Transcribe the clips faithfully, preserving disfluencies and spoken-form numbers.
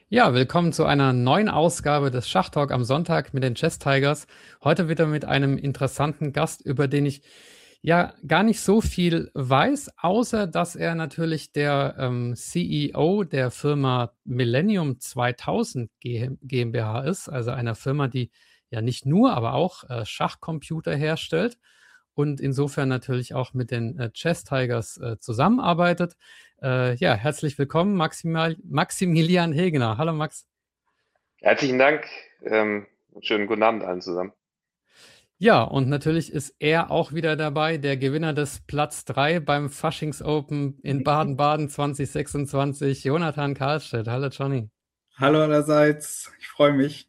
Ja, willkommen zu einer neuen Ausgabe des Schachtalk am Sonntag mit den Chess Tigers. Heute wieder mit einem interessanten Gast, über den ich ja gar nicht so viel weiß, außer dass er natürlich der ähm, C E O der Firma Millennium zweitausend G GmbH ist, also einer Firma, die ja nicht nur, aber auch äh, Schachcomputer herstellt und insofern natürlich auch mit den äh, Chess Tigers äh, zusammenarbeitet. Äh, ja, herzlich willkommen, Maximal Maximilian Hegener. Hallo Max. Herzlichen Dank. Ähm, und schönen guten Abend allen zusammen. Ja, und natürlich ist er auch wieder dabei, der Gewinner des Platz drei beim Faschings Open in Baden-Baden zwanzig sechsundzwanzig, Jonathan Karlstedt. Hallo Johnny. Hallo allerseits, ich freue mich.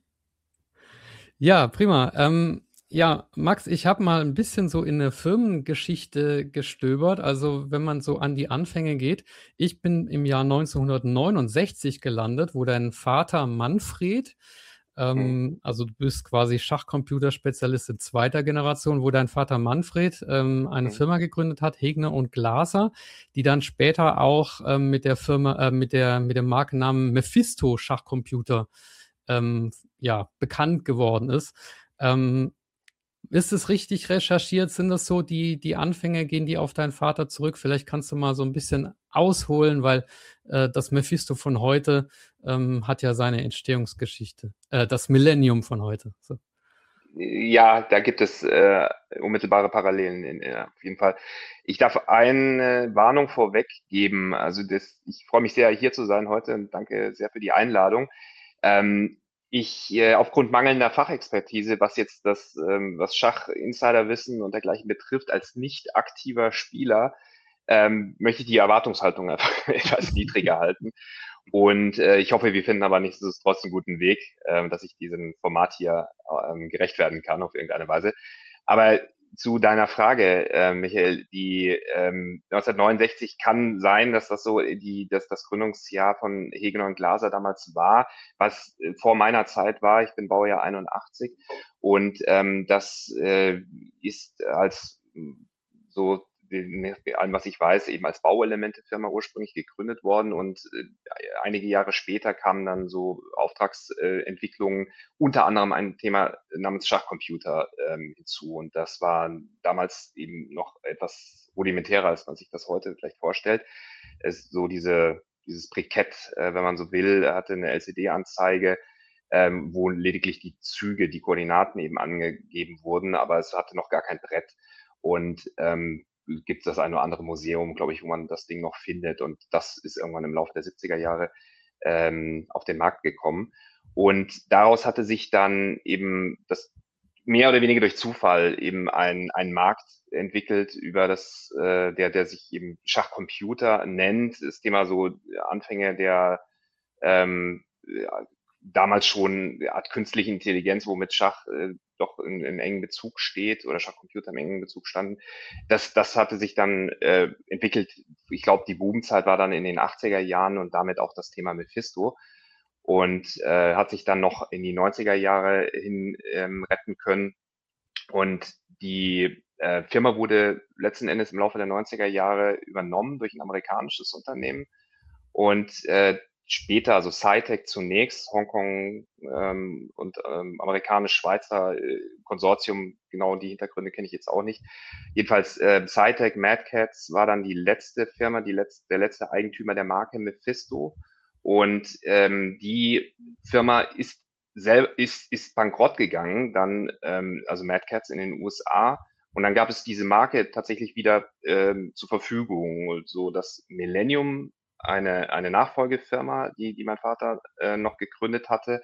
Ja, prima. Ähm, ja, Max, ich habe mal ein bisschen so in der Firmengeschichte gestöbert. Also wenn man so an die Anfänge geht, ich bin im Jahr neunzehnhundertneunundsechzig gelandet, wo dein Vater Manfred, Mhm. ähm, also du bist quasi Schachcomputerspezialist in zweiter Generation, wo dein Vater Manfred ähm, eine Mhm. Firma gegründet hat, Hegner und Glaser, die dann später auch ähm, mit der Firma, äh, mit der, mit dem Markennamen Mephisto Schachcomputer ähm, ja, bekannt geworden ist. Ähm, ist es richtig recherchiert? Sind das so die, die Anfänge, gehen die auf deinen Vater zurück? Vielleicht kannst du mal so ein bisschen ausholen, weil äh, das Mephisto von heute ähm, hat ja seine Entstehungsgeschichte. Äh, das Millennium von heute. So. Ja, da gibt es äh, unmittelbare Parallelen in, äh, auf jeden Fall. Ich darf eine Warnung vorweg geben. Also das, ich freue mich sehr, hier zu sein heute und danke sehr für die Einladung. Ähm, ich äh, aufgrund mangelnder Fachexpertise, was jetzt das, ähm, was Schach-Insiderwissen und dergleichen betrifft, als nicht aktiver Spieler, ähm, möchte ich die Erwartungshaltung einfach etwas niedriger halten. Und äh, ich hoffe, wir finden aber nichtsdestotrotz einen guten Weg, ähm, dass ich diesem Format hier ähm, gerecht werden kann auf irgendeine Weise. Aber zu deiner Frage, äh, Michael, die ähm, neunzehnhundertneunundsechzig kann sein, dass das so die, dass das Gründungsjahr von Hegener und Glaser damals war, was äh, vor meiner Zeit war. Ich bin Baujahr einundachtzig und ähm, das äh, ist als so den, allem, was ich weiß, eben als Bauelemente-Firma ursprünglich gegründet worden und äh, einige Jahre später kamen dann so Auftragsentwicklungen, äh, unter anderem ein Thema namens Schachcomputer ähm, hinzu und das war damals eben noch etwas rudimentärer, als man sich das heute vielleicht vorstellt. Es ist so diese dieses Brikett, äh, wenn man so will, hatte eine L C D-Anzeige, ähm, wo lediglich die Züge, die Koordinaten eben angegeben wurden, aber es hatte noch gar kein Brett. Und ähm, gibt es das ein oder andere Museum, glaube ich, wo man das Ding noch findet. Und das ist irgendwann im Laufe der siebziger Jahre ähm, auf den Markt gekommen. Und daraus hatte sich dann eben das mehr oder weniger durch Zufall eben ein, ein Markt entwickelt, über das, äh, der, der sich eben Schachcomputer nennt. Das Thema so Anfänge der ähm, ja, damals schon eine Art künstliche Intelligenz, womit Schach äh, doch in, in engen Bezug steht oder Schachcomputer im engen Bezug standen. Das, das hatte sich dann äh, entwickelt. Ich glaube, die Boomzeit war dann in den achtziger Jahren und damit auch das Thema Mephisto und äh, hat sich dann noch in die neunziger Jahre hin ähm, retten können. Und die äh, Firma wurde letzten Endes im Laufe der neunziger Jahre übernommen durch ein amerikanisches Unternehmen und äh, später, also Scitech zunächst, Hongkong ähm, und ähm, amerikanisch-Schweizer äh, Konsortium, genau die Hintergründe kenne ich jetzt auch nicht. Jedenfalls äh, Scitech, Mad Cats war dann die letzte Firma, die letzte, der letzte Eigentümer der Marke Mephisto. Und ähm, die Firma ist, sel ist, ist bankrott gegangen, dann ähm, also Mad Cats in den U S A. Und dann gab es diese Marke tatsächlich wieder ähm, zur Verfügung, so dass Millennium eine, eine Nachfolgefirma, die, die mein Vater äh, noch gegründet hatte.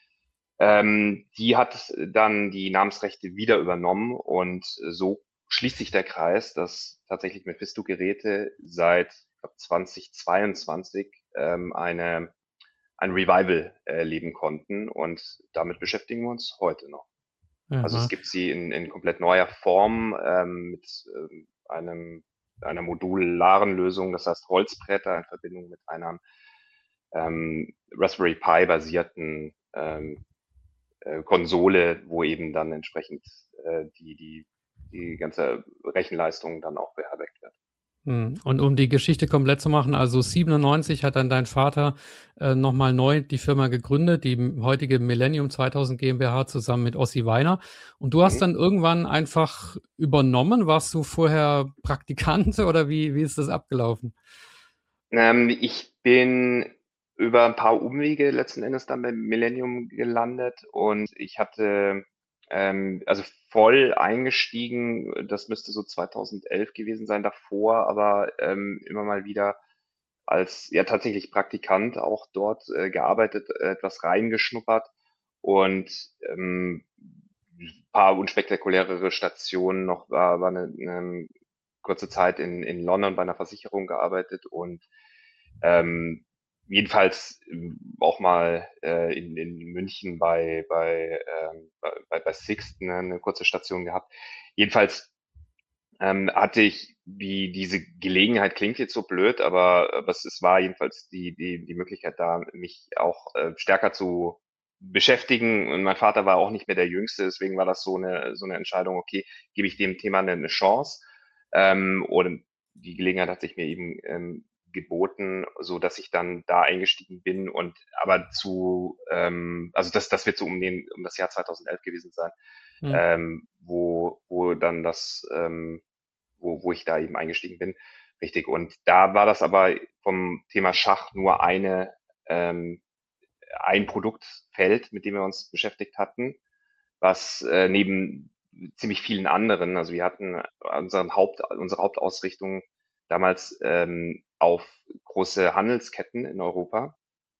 Ähm, die hat dann die Namensrechte wieder übernommen und so schließt sich der Kreis, dass tatsächlich Mephisto-Geräte seit ich glaub, zweitausendzweiundzwanzig ähm, eine, ein Revival erleben konnten und damit beschäftigen wir uns heute noch. Also es Aha. gibt sie in, in komplett neuer Form ähm, mit ähm, einem, einer modularen Lösung, das heißt Holzbretter in Verbindung mit einer ähm, Raspberry Pi basierten ähm, äh, Konsole, wo eben dann entsprechend äh, die, die, die ganze Rechenleistung dann auch beherbergt wird. Mhm. Und um die Geschichte komplett zu machen, also siebenundneunzig hat dann dein Vater äh, nochmal neu die Firma gegründet, die m- heutige Millennium zweitausend GmbH zusammen mit Ossi Weiner. Und du hast Mhm. dann irgendwann einfach übernommen. Warst du vorher Praktikant oder wie, wie ist das abgelaufen? Ähm, ich bin über ein paar Umwege letzten Endes dann bei Millennium gelandet und ich hatte, ähm, also voll eingestiegen, das müsste so zweitausendelf gewesen sein, davor, aber ähm, immer mal wieder als ja tatsächlich Praktikant auch dort äh, gearbeitet, äh, etwas reingeschnuppert und ähm, ein paar unspektakulärere Stationen noch war, war eine, eine kurze Zeit in, in London bei einer Versicherung gearbeitet und ähm, jedenfalls ähm, auch mal äh, in, in München bei, bei, ähm, bei, bei Sixt eine, eine kurze Station gehabt. Jedenfalls ähm, hatte ich die, diese Gelegenheit, klingt jetzt so blöd, aber, aber es, es war jedenfalls die, die, die Möglichkeit da, mich auch äh, stärker zu beschäftigen. Und mein Vater war auch nicht mehr der Jüngste, deswegen war das so eine, so eine Entscheidung, okay, gebe ich dem Thema eine, eine Chance. Ähm, und die Gelegenheit hat sich mir eben ähm, geboten, so dass ich dann da eingestiegen bin und aber zu, ähm, also das, das wird so um den, um das Jahr zweitausendelf gewesen sein, Hm. ähm, wo, wo dann das, ähm, wo, wo ich da eben eingestiegen bin. Richtig. Und da war das aber vom Thema Schach nur eine, ähm, ein Produktfeld, mit dem wir uns beschäftigt hatten, was äh, neben ziemlich vielen anderen, also wir hatten unseren Haupt, unsere Hauptausrichtung damals ähm, auf große Handelsketten in Europa,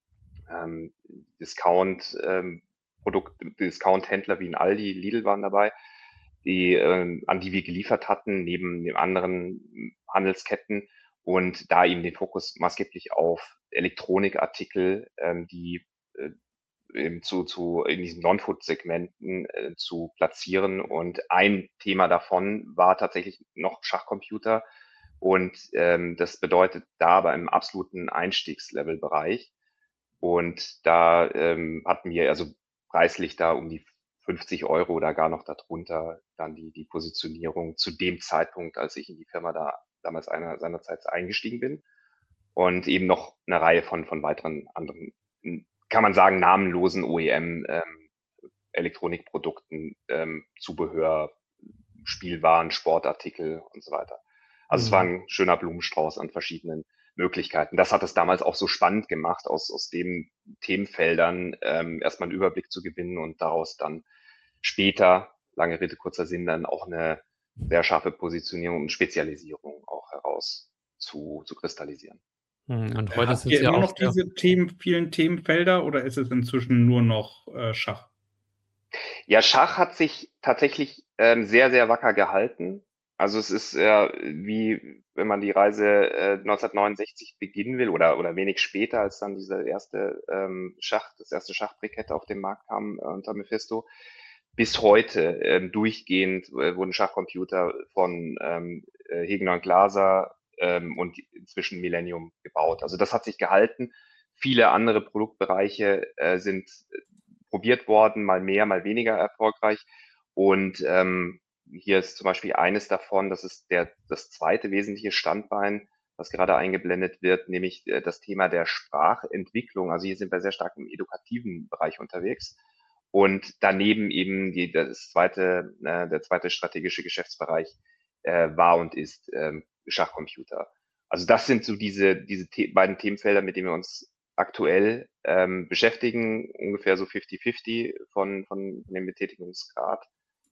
ähm, Discount, ähm, Produkt, Discount-Händler wie ein Aldi, Lidl waren dabei, die, ähm, an die wir geliefert hatten, neben den anderen Handelsketten und da eben den Fokus maßgeblich auf Elektronikartikel, ähm, die äh, eben zu, zu in diesen Non-Food-Segmenten äh, zu platzieren. Und ein Thema davon war tatsächlich noch Schachcomputer. Und ähm, das bedeutet da aber im absoluten Einstiegslevel-Bereich. Und da ähm, hatten wir also preislich da um die fünfzig Euro oder gar noch darunter dann die, die Positionierung zu dem Zeitpunkt, als ich in die Firma da damals einer seinerzeit eingestiegen bin. Und eben noch eine Reihe von, von weiteren anderen, kann man sagen, namenlosen O E M, ähm, Elektronikprodukten, ähm, Zubehör, Spielwaren, Sportartikel und so weiter. Also es war Hm. ein schöner Blumenstrauß an verschiedenen Möglichkeiten. Das hat es damals auch so spannend gemacht, aus, aus den Themenfeldern ähm, erstmal einen Überblick zu gewinnen und daraus dann später, lange Rede, kurzer Sinn, dann auch eine sehr scharfe Positionierung und Spezialisierung auch heraus zu, zu kristallisieren. Hm. Und heute Habt sind ihr sie ja immer auch noch sehr. diese Themen, vielen Themenfelder oder ist es inzwischen nur noch äh, Schach? Ja, Schach hat sich tatsächlich ähm, sehr, sehr wacker gehalten. Also es ist äh, wie wenn man die Reise äh, neunzehnhundertneunundsechzig beginnen will oder, oder wenig später, als dann diese erste ähm, Schach, das erste Schachbrett auf den Markt kam äh, unter Mephisto. Bis heute ähm, durchgehend äh, wurden Schachcomputer von ähm, äh, Hegner und Glaser ähm, und inzwischen Millennium gebaut. Also das hat sich gehalten. Viele andere Produktbereiche äh, sind probiert worden, mal mehr, mal weniger erfolgreich. Und ähm, hier ist zum Beispiel eines davon, das ist der, das zweite wesentliche Standbein, was gerade eingeblendet wird, nämlich äh, das Thema der Sprachentwicklung. Also hier sind wir sehr stark im edukativen Bereich unterwegs. Und daneben eben die, das zweite, äh, der zweite strategische Geschäftsbereich äh, war und ist ähm, Schachcomputer. Also das sind so diese, diese The beiden Themenfelder, mit denen wir uns aktuell ähm, beschäftigen, ungefähr so fünfzig fünfzig von, von dem Betätigungsgrad.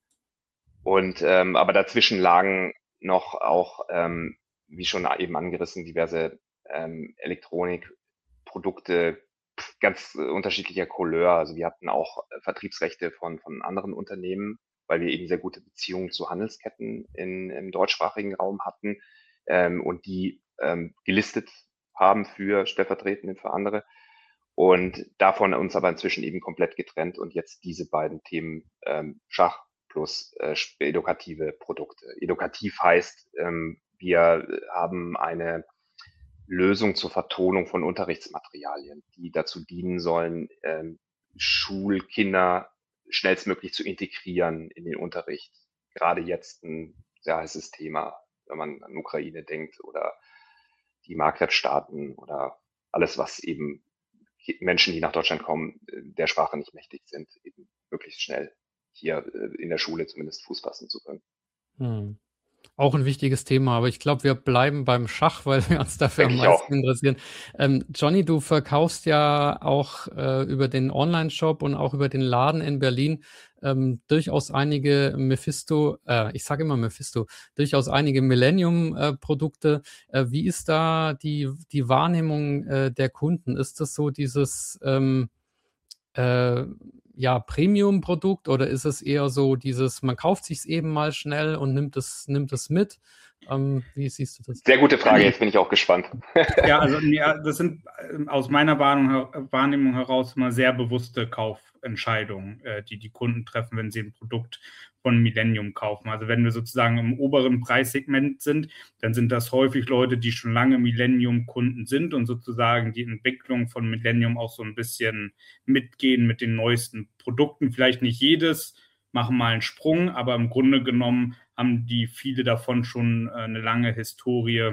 Und ähm, aber dazwischen lagen noch auch, ähm, wie schon eben angerissen, diverse ähm, Elektronikprodukte ganz äh, unterschiedlicher Couleur. Also wir hatten auch äh, Vertriebsrechte von, von anderen Unternehmen, weil wir eben sehr gute Beziehungen zu Handelsketten in, im deutschsprachigen Raum hatten ähm, und die ähm, gelistet haben für stellvertretend für andere und davon uns aber inzwischen eben komplett getrennt und jetzt diese beiden Themen ähm, Schach plus äh, edukative Produkte. Edukativ heißt, ähm, wir haben eine Lösung zur Vertonung von Unterrichtsmaterialien, die dazu dienen sollen, ähm, Schulkinder schnellstmöglich zu integrieren in den Unterricht. Gerade jetzt ein sehr heißes Thema wenn man an Ukraine denkt oder die Marktwertstaaten oder alles, was eben Menschen, die nach Deutschland kommen, der Sprache nicht mächtig sind, eben möglichst schnell hier in der Schule zumindest Fuß fassen zu können. Mhm. Auch 'n wichtiges Thema, aber ich glaube, wir bleiben beim Schach, weil wir uns dafür am Denke ich auch. meisten interessieren. Ähm, Johnny, du verkaufst ja auch, äh, über den Onlineshop und auch über den Laden in Berlin, ähm, durchaus einige Mephisto äh, ich sage immer Mephisto, durchaus einige Millennium, äh, Produkte. Äh, wie ist da die die Wahrnehmung, äh, der Kunden? Ist das so dieses, ähm, äh, ja, Premium-Produkt oder ist es eher so dieses, man kauft sich's eben mal schnell und nimmt es nimmt es mit? Ähm, wie siehst du das? Sehr gute Frage, jetzt bin ich auch gespannt. Ja, also ja, das sind äh, aus meiner Wahrnehmung, Wahrnehmung heraus immer sehr bewusste Kaufentscheidungen, äh, die die Kunden treffen, wenn sie ein Produkt von Millennium kaufen. Also wenn wir sozusagen im oberen Preissegment sind, dann sind das häufig Leute, die schon lange Millennium-Kunden sind und sozusagen die Entwicklung von Millennium auch so ein bisschen mitgehen mit den neuesten Produkten. Vielleicht nicht jedes, machen mal einen Sprung, aber im Grunde genommen haben die viele davon schon äh, eine lange Historie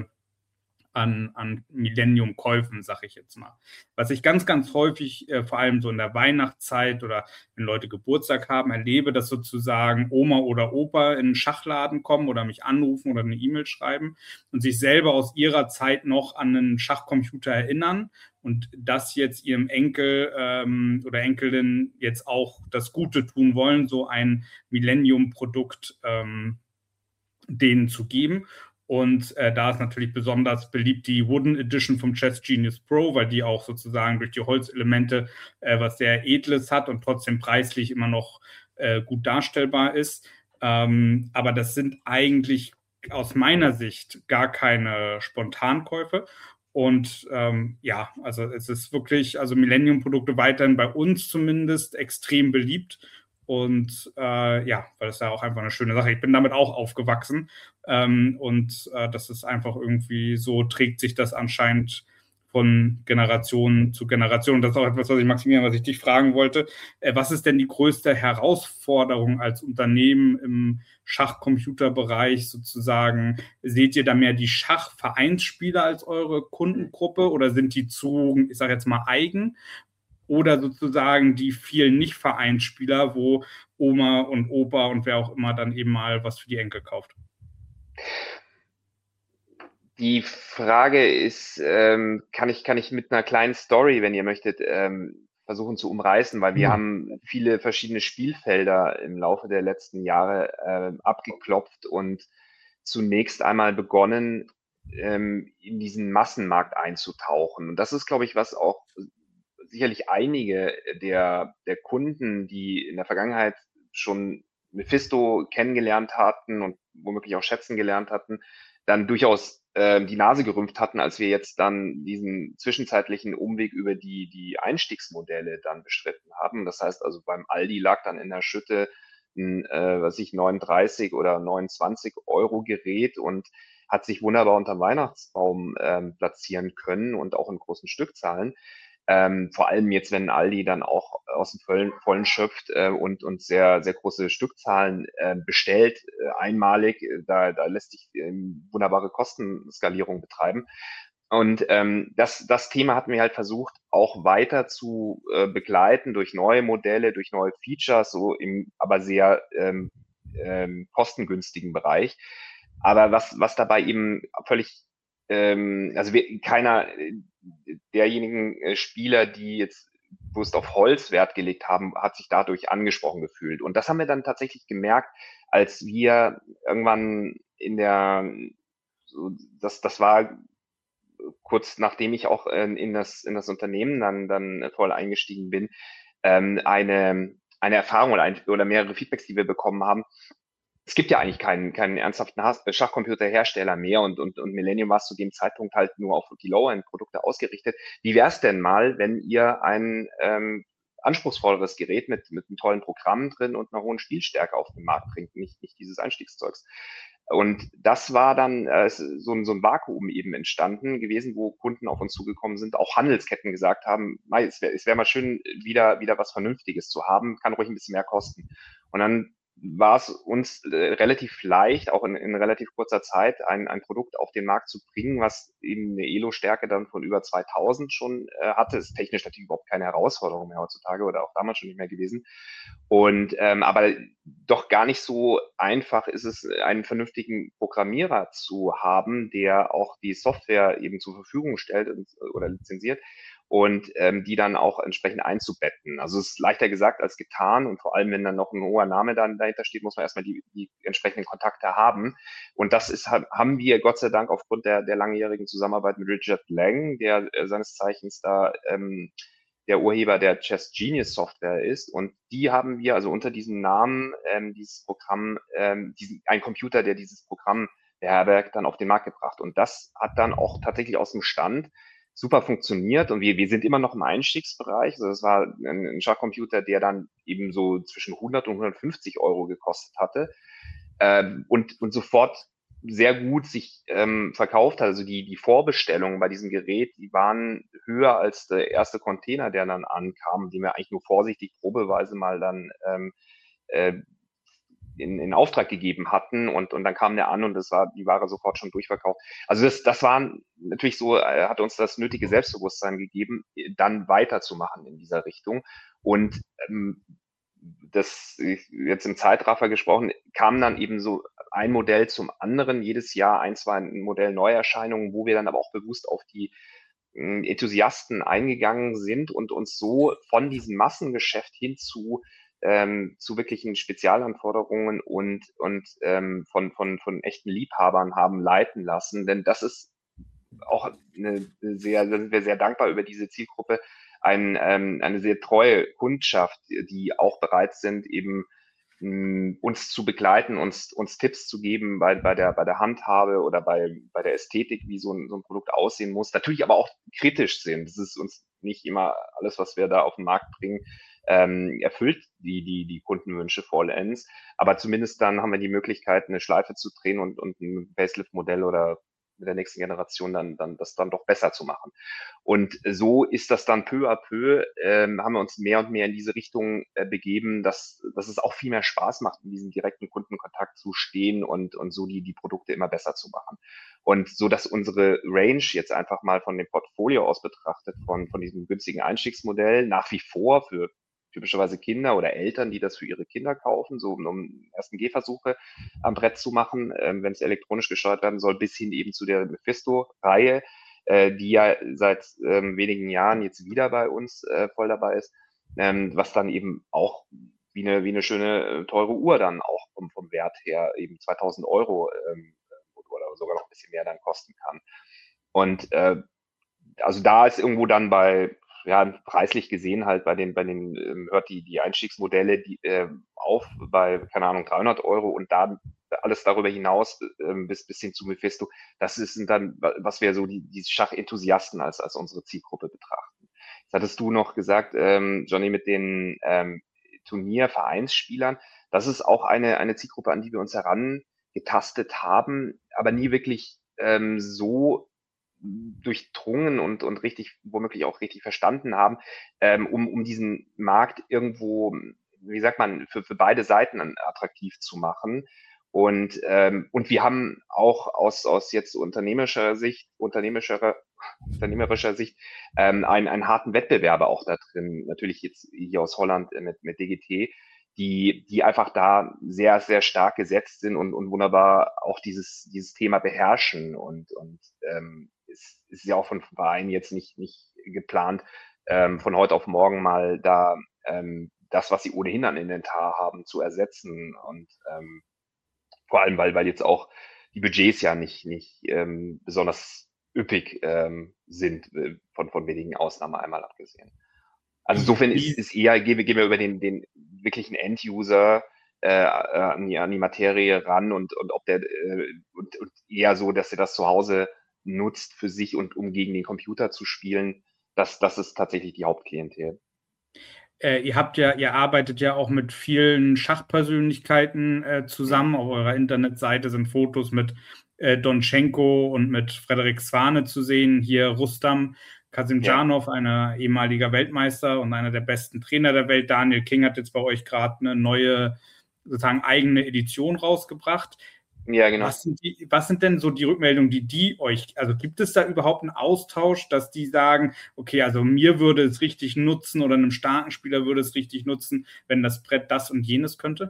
an, an Millennium-Käufen, sag ich jetzt mal. Was ich ganz, ganz häufig, äh, vor allem so in der Weihnachtszeit oder wenn Leute Geburtstag haben, erlebe, dass sozusagen Oma oder Opa in einen Schachladen kommen oder mich anrufen oder eine E-Mail schreiben und sich selber aus ihrer Zeit noch an einen Schachcomputer erinnern und das jetzt ihrem Enkel ähm, oder Enkelin jetzt auch das Gute tun wollen, so ein Millennium-Produkt ähm, denen zu geben. Und äh, da ist natürlich besonders beliebt die Wooden Edition vom Chess Genius Pro, weil die auch sozusagen durch die Holzelemente äh, was sehr Edles hat und trotzdem preislich immer noch äh, gut darstellbar ist. Ähm, aber das sind eigentlich aus meiner Sicht gar keine Spontankäufe. Und ähm, ja, also es ist wirklich, also Millennium-Produkte weiterhin bei uns zumindest extrem beliebt. Und äh, ja, weil es ja auch einfach eine schöne Sache. Ich bin damit auch aufgewachsen. Ähm, und äh, das ist einfach irgendwie so, trägt sich das anscheinend von Generation zu Generation. Und das ist auch etwas, was ich, Maximilian, was ich dich fragen wollte. Äh, was ist denn die größte Herausforderung als Unternehmen im Schachcomputerbereich sozusagen? Seht ihr da mehr die Schachvereinsspieler als eure Kundengruppe oder sind die zu, ich sage jetzt mal, eigen? Oder sozusagen die vielen Nicht-Vereinsspieler, wo Oma und Opa und wer auch immer dann eben mal was für die Enkel kauft? Die Frage ist, ähm, kann ich, kann ich mit einer kleinen Story, wenn ihr möchtet, ähm, versuchen zu umreißen, weil wir Ja. haben viele verschiedene Spielfelder im Laufe der letzten Jahre äh, abgeklopft und zunächst einmal begonnen, ähm, in diesen Massenmarkt einzutauchen. Und das ist, glaube ich, was auch sicherlich einige der, der Kunden, die in der Vergangenheit schon Mephisto kennengelernt hatten und womöglich auch schätzen gelernt hatten, dann durchaus äh, die Nase gerümpft hatten, als wir jetzt dann diesen zwischenzeitlichen Umweg über die, die Einstiegsmodelle dann bestritten haben. Das heißt also, beim Aldi lag dann in der Schütte ein, äh, was ich, neununddreißig oder neunundzwanzig Euro Gerät und hat sich wunderbar unterm Weihnachtsbaum ähm, platzieren können und auch in großen Stückzahlen. Ähm, vor allem jetzt, wenn Aldi dann auch aus dem Vollen, Vollen schöpft äh, und, und sehr, sehr große Stückzahlen äh, bestellt, äh, einmalig, äh, da, da lässt sich äh, wunderbare Kostenskalierung betreiben. Und ähm, das, das Thema hatten wir halt versucht, auch weiter zu äh, begleiten durch neue Modelle, durch neue Features, so im aber sehr ähm, ähm, kostengünstigen Bereich. Aber was, was dabei eben völlig, ähm, also wir, keiner derjenigen äh, Spieler, die jetzt bewusst auf Holz Wert gelegt haben, hat sich dadurch angesprochen gefühlt. Und das haben wir dann tatsächlich gemerkt, als wir irgendwann in der, so, das, das war kurz nachdem ich auch äh, in das, in das Unternehmen dann, dann voll eingestiegen bin, ähm, eine, eine Erfahrung oder, ein, oder mehrere Feedbacks, die wir bekommen haben. Es gibt ja eigentlich keinen, keinen ernsthaften Schachcomputerhersteller mehr und, und, und Millennium war zu dem Zeitpunkt halt nur auf die Low-End-Produkte ausgerichtet. Wie wäre es denn mal, wenn ihr ein ähm, anspruchsvolleres Gerät mit, mit einem tollen Programm drin und einer hohen Spielstärke auf den Markt bringt, nicht, nicht dieses Einstiegszeugs? Und das war dann äh, so, ein, so ein Vakuum eben entstanden gewesen, wo Kunden auf uns zugekommen sind, auch Handelsketten gesagt haben, es wäre es wär mal schön, wieder, wieder was Vernünftiges zu haben, kann ruhig ein bisschen mehr kosten. Und dann war es uns äh, relativ leicht, auch in, in relativ kurzer Zeit, ein, ein Produkt auf den Markt zu bringen, was eben eine Elo-Stärke dann von über zweitausend schon äh, hatte. Ist technisch natürlich überhaupt keine Herausforderung mehr heutzutage oder auch damals schon nicht mehr gewesen. Und ähm, aber doch gar nicht so einfach ist es, einen vernünftigen Programmierer zu haben, der auch die Software eben zur Verfügung stellt und, oder lizenziert und ähm, die dann auch entsprechend einzubetten. Also es ist leichter gesagt als getan und vor allem, wenn dann noch ein hoher Name dann dahinter steht, muss man erstmal die, die entsprechenden Kontakte haben. Und das ist, haben wir Gott sei Dank aufgrund der, der langjährigen Zusammenarbeit mit Richard Lang, der äh, seines Zeichens da ähm, der Urheber der Chess Genius Software ist. Und die haben wir also unter diesem Namen ähm, dieses Programm, ähm, diesen, ein Computer, der dieses Programm beherbergt, dann auf den Markt gebracht. Und das hat dann auch tatsächlich aus dem Stand super funktioniert und wir, wir sind immer noch im Einstiegsbereich. Also das war ein, ein Schachcomputer, der dann eben so zwischen hundert und hundertfünfzig Euro gekostet hatte ähm, und, und sofort sehr gut sich ähm, verkauft hat. Also die, die Vorbestellungen bei diesem Gerät, die waren höher als der erste Container, der dann ankam, den wir eigentlich nur vorsichtig probeweise mal dann ähm, äh, in, in Auftrag gegeben hatten und, und dann kam der an und das war die Ware sofort schon durchverkauft. Also das, das war natürlich so, äh, hat uns das nötige Selbstbewusstsein gegeben, dann weiterzumachen in dieser Richtung. Und ähm, das jetzt im Zeitraffer gesprochen, kam dann eben so ein Modell zum anderen, jedes Jahr ein, zwei Modell-Neuerscheinungen, wo wir dann aber auch bewusst auf die äh, Enthusiasten eingegangen sind und uns so von diesem Massengeschäft hin zu ähm, zu wirklichen Spezialanforderungen und, und ähm, von, von, von echten Liebhabern haben leiten lassen. Denn das ist auch eine sehr, da sind wir sehr dankbar über diese Zielgruppe, ein, ähm, eine sehr treue Kundschaft, die auch bereit sind, eben mh, uns zu begleiten, uns, uns Tipps zu geben bei, bei, der, bei der Handhabe oder bei, bei der Ästhetik, wie so ein, so ein Produkt aussehen muss. Natürlich aber auch kritisch sind. Das ist uns nicht immer alles, was wir da auf den Markt bringen, ähm, erfüllt die, die, die Kundenwünsche vollends. Aber zumindest dann haben wir die Möglichkeit, eine Schleife zu drehen und, und ein Facelift-Modell oder mit der nächsten Generation dann, dann das dann doch besser zu machen. Und so ist das dann peu à peu, ähm, haben wir uns mehr und mehr in diese Richtung äh, begeben, dass, dass es auch viel mehr Spaß macht, in diesem direkten Kundenkontakt zu stehen und, und so die, die Produkte immer besser zu machen. Und so, dass unsere Range jetzt einfach mal von dem Portfolio aus betrachtet, von, von diesem günstigen Einstiegsmodell nach wie vor für typischerweise Kinder oder Eltern, die das für ihre Kinder kaufen, so um, um ersten Gehversuche am Brett zu machen, ähm, wenn es elektronisch gesteuert werden soll, bis hin eben zu der Mephisto-Reihe, äh, die ja seit ähm, wenigen Jahren jetzt wieder bei uns äh, voll dabei ist, ähm, was dann eben auch wie eine, wie eine schöne, teure Uhr dann auch vom, vom Wert her eben zweitausend Euro ähm, oder sogar noch ein bisschen mehr dann kosten kann. Und äh, also da ist irgendwo dann bei ja, preislich gesehen halt bei den, bei den, ähm, hört die, die Einstiegsmodelle die, äh, auf bei, keine Ahnung, dreihundert Euro und da alles darüber hinaus ähm, bis, bis hin zu Mephisto. Das ist dann, was wir so die, die Schachenthusiasten als, als unsere Zielgruppe betrachten. Jetzt hattest du noch gesagt, ähm, Johnny, mit den ähm, Turniervereinsspielern. Das ist auch eine, eine Zielgruppe, an die wir uns herangetastet haben, aber nie wirklich ähm, so durchdrungen und, und richtig, womöglich auch richtig verstanden haben, ähm, um, um diesen Markt irgendwo, wie sagt man, für, für beide Seiten attraktiv zu machen. Und, ähm, und wir haben auch aus, aus jetzt unternehmerischer Sicht, unternehmerischer, unternehmerischer Sicht ähm, einen, einen harten Wettbewerber auch da drin, natürlich jetzt hier aus Holland mit, mit D G T, die, die einfach da sehr, sehr stark gesetzt sind und, und wunderbar auch dieses, dieses Thema beherrschen und, und ähm, ist, ist ja auch von Vereinen jetzt nicht, nicht geplant, ähm, von heute auf morgen mal da ähm, das, was sie ohnehin an Inventar haben, zu ersetzen. Und ähm, vor allem, weil, weil jetzt auch die Budgets ja nicht, nicht ähm, besonders üppig ähm, sind, äh, von, von wenigen Ausnahmen einmal abgesehen. Also insofern ist, ist eher, gehen wir, gehen wir über den, den wirklichen End-User äh, an, die, an die Materie ran und, und ob der äh, und, und eher so, dass er das zu Hause nutzt für sich und um gegen den Computer zu spielen. Das, das ist tatsächlich die Hauptklientel. Äh, ihr habt ja, ihr arbeitet ja auch mit vielen Schachpersönlichkeiten äh, zusammen. Auf eurer Internetseite sind Fotos mit äh, Donchenko und mit Frederik Swahne zu sehen. Hier Rustam Kasimdschanow, ja. Ein ehemaliger Weltmeister und einer der besten Trainer der Welt. Daniel King hat jetzt bei euch gerade eine neue sozusagen eigene Edition rausgebracht. Ja, genau. Was sind, die, was sind denn so die Rückmeldungen, die die euch, also gibt es da überhaupt einen Austausch, dass die sagen, okay, also mir würde es richtig nutzen oder einem starken Spieler würde es richtig nutzen, wenn das Brett das und jenes könnte?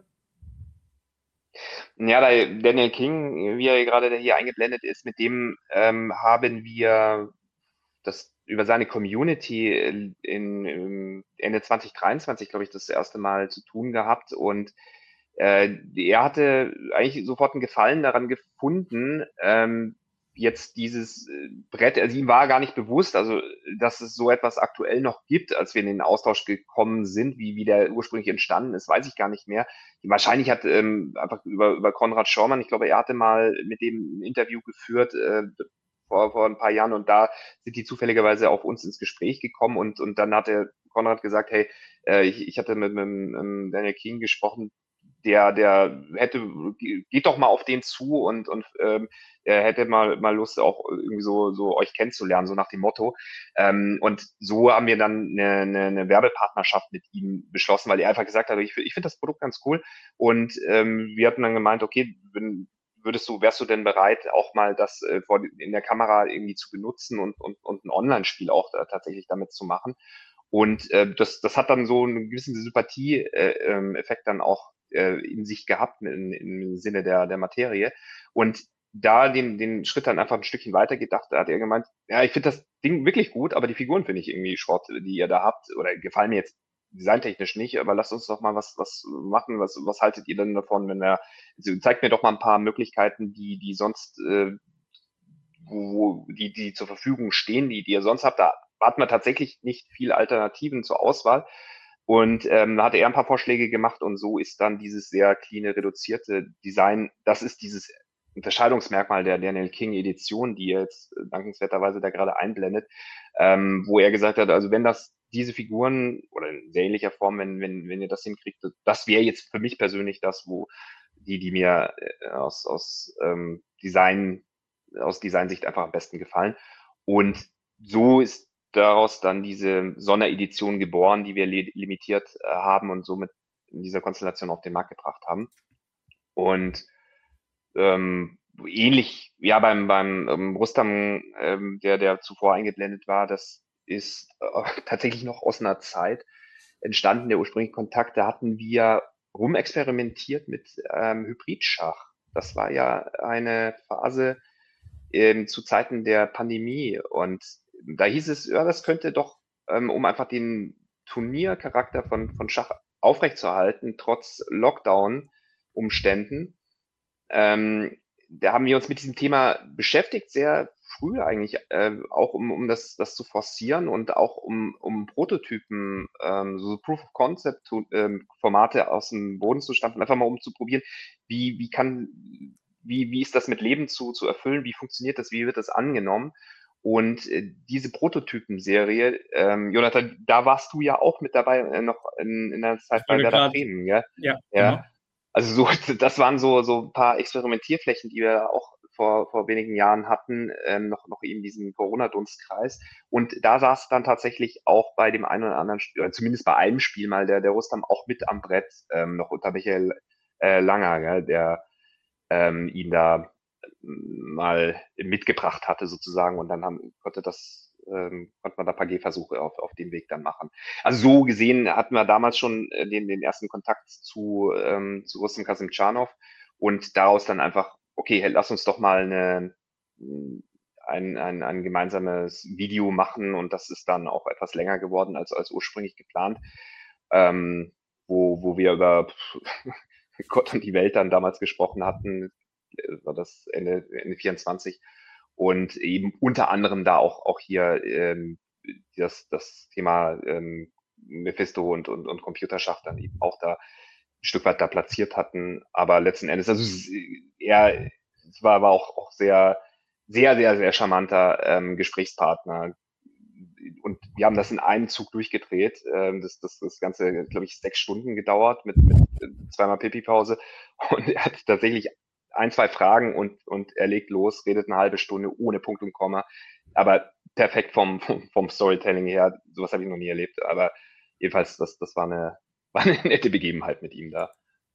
Ja, bei Daniel King, wie er gerade hier eingeblendet ist, mit dem ähm, haben wir das über seine Community in, in Ende zwanzig dreiundzwanzig, glaube ich, das erste Mal zu tun gehabt. Und äh, er hatte eigentlich sofort einen Gefallen daran gefunden, ähm, jetzt dieses äh, Brett, also ihm war gar nicht bewusst, also dass es so etwas aktuell noch gibt, als wir in den Austausch gekommen sind, wie, wie der ursprünglich entstanden ist, weiß ich gar nicht mehr. Wahrscheinlich hat ähm, einfach über, über Konrad Schormann, ich glaube, er hatte mal mit dem ein Interview geführt, äh, vor, vor ein paar Jahren, und da sind die zufälligerweise auf uns ins Gespräch gekommen, und, und dann hat der Konrad gesagt, hey, äh, ich, ich hatte mit, mit, mit Daniel King gesprochen, der, der hätte, geht doch mal auf den zu, und, und ähm, er hätte mal, mal Lust, auch irgendwie so, so euch kennenzulernen, so nach dem Motto. Ähm, und so haben wir dann eine, eine, eine Werbepartnerschaft mit ihm beschlossen, weil er einfach gesagt hat, ich, ich finde das Produkt ganz cool. Und ähm, wir hatten dann gemeint, okay, wenn, würdest du, wärst du denn bereit, auch mal das äh, vor, in der Kamera irgendwie zu benutzen und, und, und ein Online-Spiel auch da, tatsächlich damit zu machen? Und äh, das, das hat dann so einen gewissen Sympathie-Effekt äh, dann auch äh, in sich gehabt, in, im Sinne der, der Materie. Und da den, den Schritt dann einfach ein Stückchen weiter gedacht, da hat er gemeint, ja, ich finde das Ding wirklich gut, aber die Figuren finde ich irgendwie Schrott, die ihr da habt, oder gefallen mir jetzt designtechnisch nicht, aber lasst uns doch mal was, was machen. Was, was haltet ihr denn davon, wenn wir, also zeigt mir doch mal ein paar Möglichkeiten, die, die sonst, äh, wo, die, die zur Verfügung stehen, die, die ihr sonst habt. Da hat man tatsächlich nicht viel Alternativen zur Auswahl. Und ähm, da hatte er ein paar Vorschläge gemacht, und so ist dann dieses sehr clean, reduzierte Design, das ist dieses Unterscheidungsmerkmal der Daniel King Edition, die er jetzt dankenswerterweise da gerade einblendet, ähm, wo er gesagt hat, also wenn das diese Figuren oder in sehr ähnlicher Form, wenn, wenn, wenn ihr das hinkriegt, das wäre jetzt für mich persönlich das, wo die, die mir äh, aus, aus ähm, Design, aus Designsicht einfach am besten gefallen. Und so ist daraus dann diese Sonderedition geboren, die wir limitiert äh, haben und somit in dieser Konstellation auf den Markt gebracht haben. Und ähm, ähnlich, ja, beim, beim ähm, Rustam, ähm, der, der zuvor eingeblendet war, das ist äh, tatsächlich noch aus einer Zeit entstanden, der ursprüngliche Kontakt. Da hatten wir rumexperimentiert mit ähm, Hybridschach. Das war ja eine Phase ähm, zu Zeiten der Pandemie, und da hieß es, ja, das könnte doch, ähm, um einfach den Turniercharakter von, von Schach aufrechtzuerhalten, trotz Lockdown-Umständen, ähm, da haben wir uns mit diesem Thema beschäftigt, sehr früh eigentlich, äh, auch um, um das, das zu forcieren und auch um, um Prototypen, ähm, so Proof-of-Concept-Formate ähm, aus dem Boden zu stampfen, einfach mal um zu probieren, wie, wie kann, wie, wie ist das mit Leben zu, zu erfüllen, wie funktioniert das, wie wird das angenommen? Und äh, diese Prototypen-Serie, ähm, Jonathan, da warst du ja auch mit dabei, äh, noch in, in der Zeit bei Werder Bremen, ja? Ja, Ja. genau. Also so, das waren so, so ein paar Experimentierflächen, die wir auch vor, vor wenigen Jahren hatten, ähm, noch, noch in diesem Corona-Dunstkreis. Und da saß dann tatsächlich auch bei dem einen oder anderen, oder zumindest bei einem Spiel mal, der, der Rustam auch mit am Brett, ähm, noch unter Michael äh, Langer, gell, der ähm, ihn da mal mitgebracht hatte sozusagen, und dann haben, konnte das, ähm, konnte man da ein paar Gehversuche auf, auf dem Weg dann machen. Also so gesehen hatten wir damals schon äh, den, den ersten Kontakt zu, ähm, zu Rustam Kasimdzhanov, und daraus dann einfach, okay, hey, lass uns doch mal eine, ein, ein, ein gemeinsames Video machen, und das ist dann auch etwas länger geworden als, als ursprünglich geplant, ähm, wo, wo wir über Gott und die Welt dann damals gesprochen hatten, war das Ende, Ende vierundzwanzig, und eben unter anderem da auch, auch hier ähm, das, das Thema ähm, Mephisto und, und, und Computerschach dann eben auch da ein Stück weit da platziert hatten. Aber letzten Endes, also er es war aber auch, auch sehr, sehr, sehr, sehr charmanter ähm, Gesprächspartner. Und wir haben das in einem Zug durchgedreht. Ähm, das, das, das Ganze, glaube ich, sechs Stunden gedauert mit, mit zweimal Pipi-Pause. Und er hat tatsächlich ein, zwei Fragen, und, und er legt los, redet eine halbe Stunde ohne Punkt und Komma. Aber perfekt vom, vom, vom Storytelling her. Sowas habe ich noch nie erlebt. Aber jedenfalls, das, das war eine, war eine nette Begebenheit mit ihm da.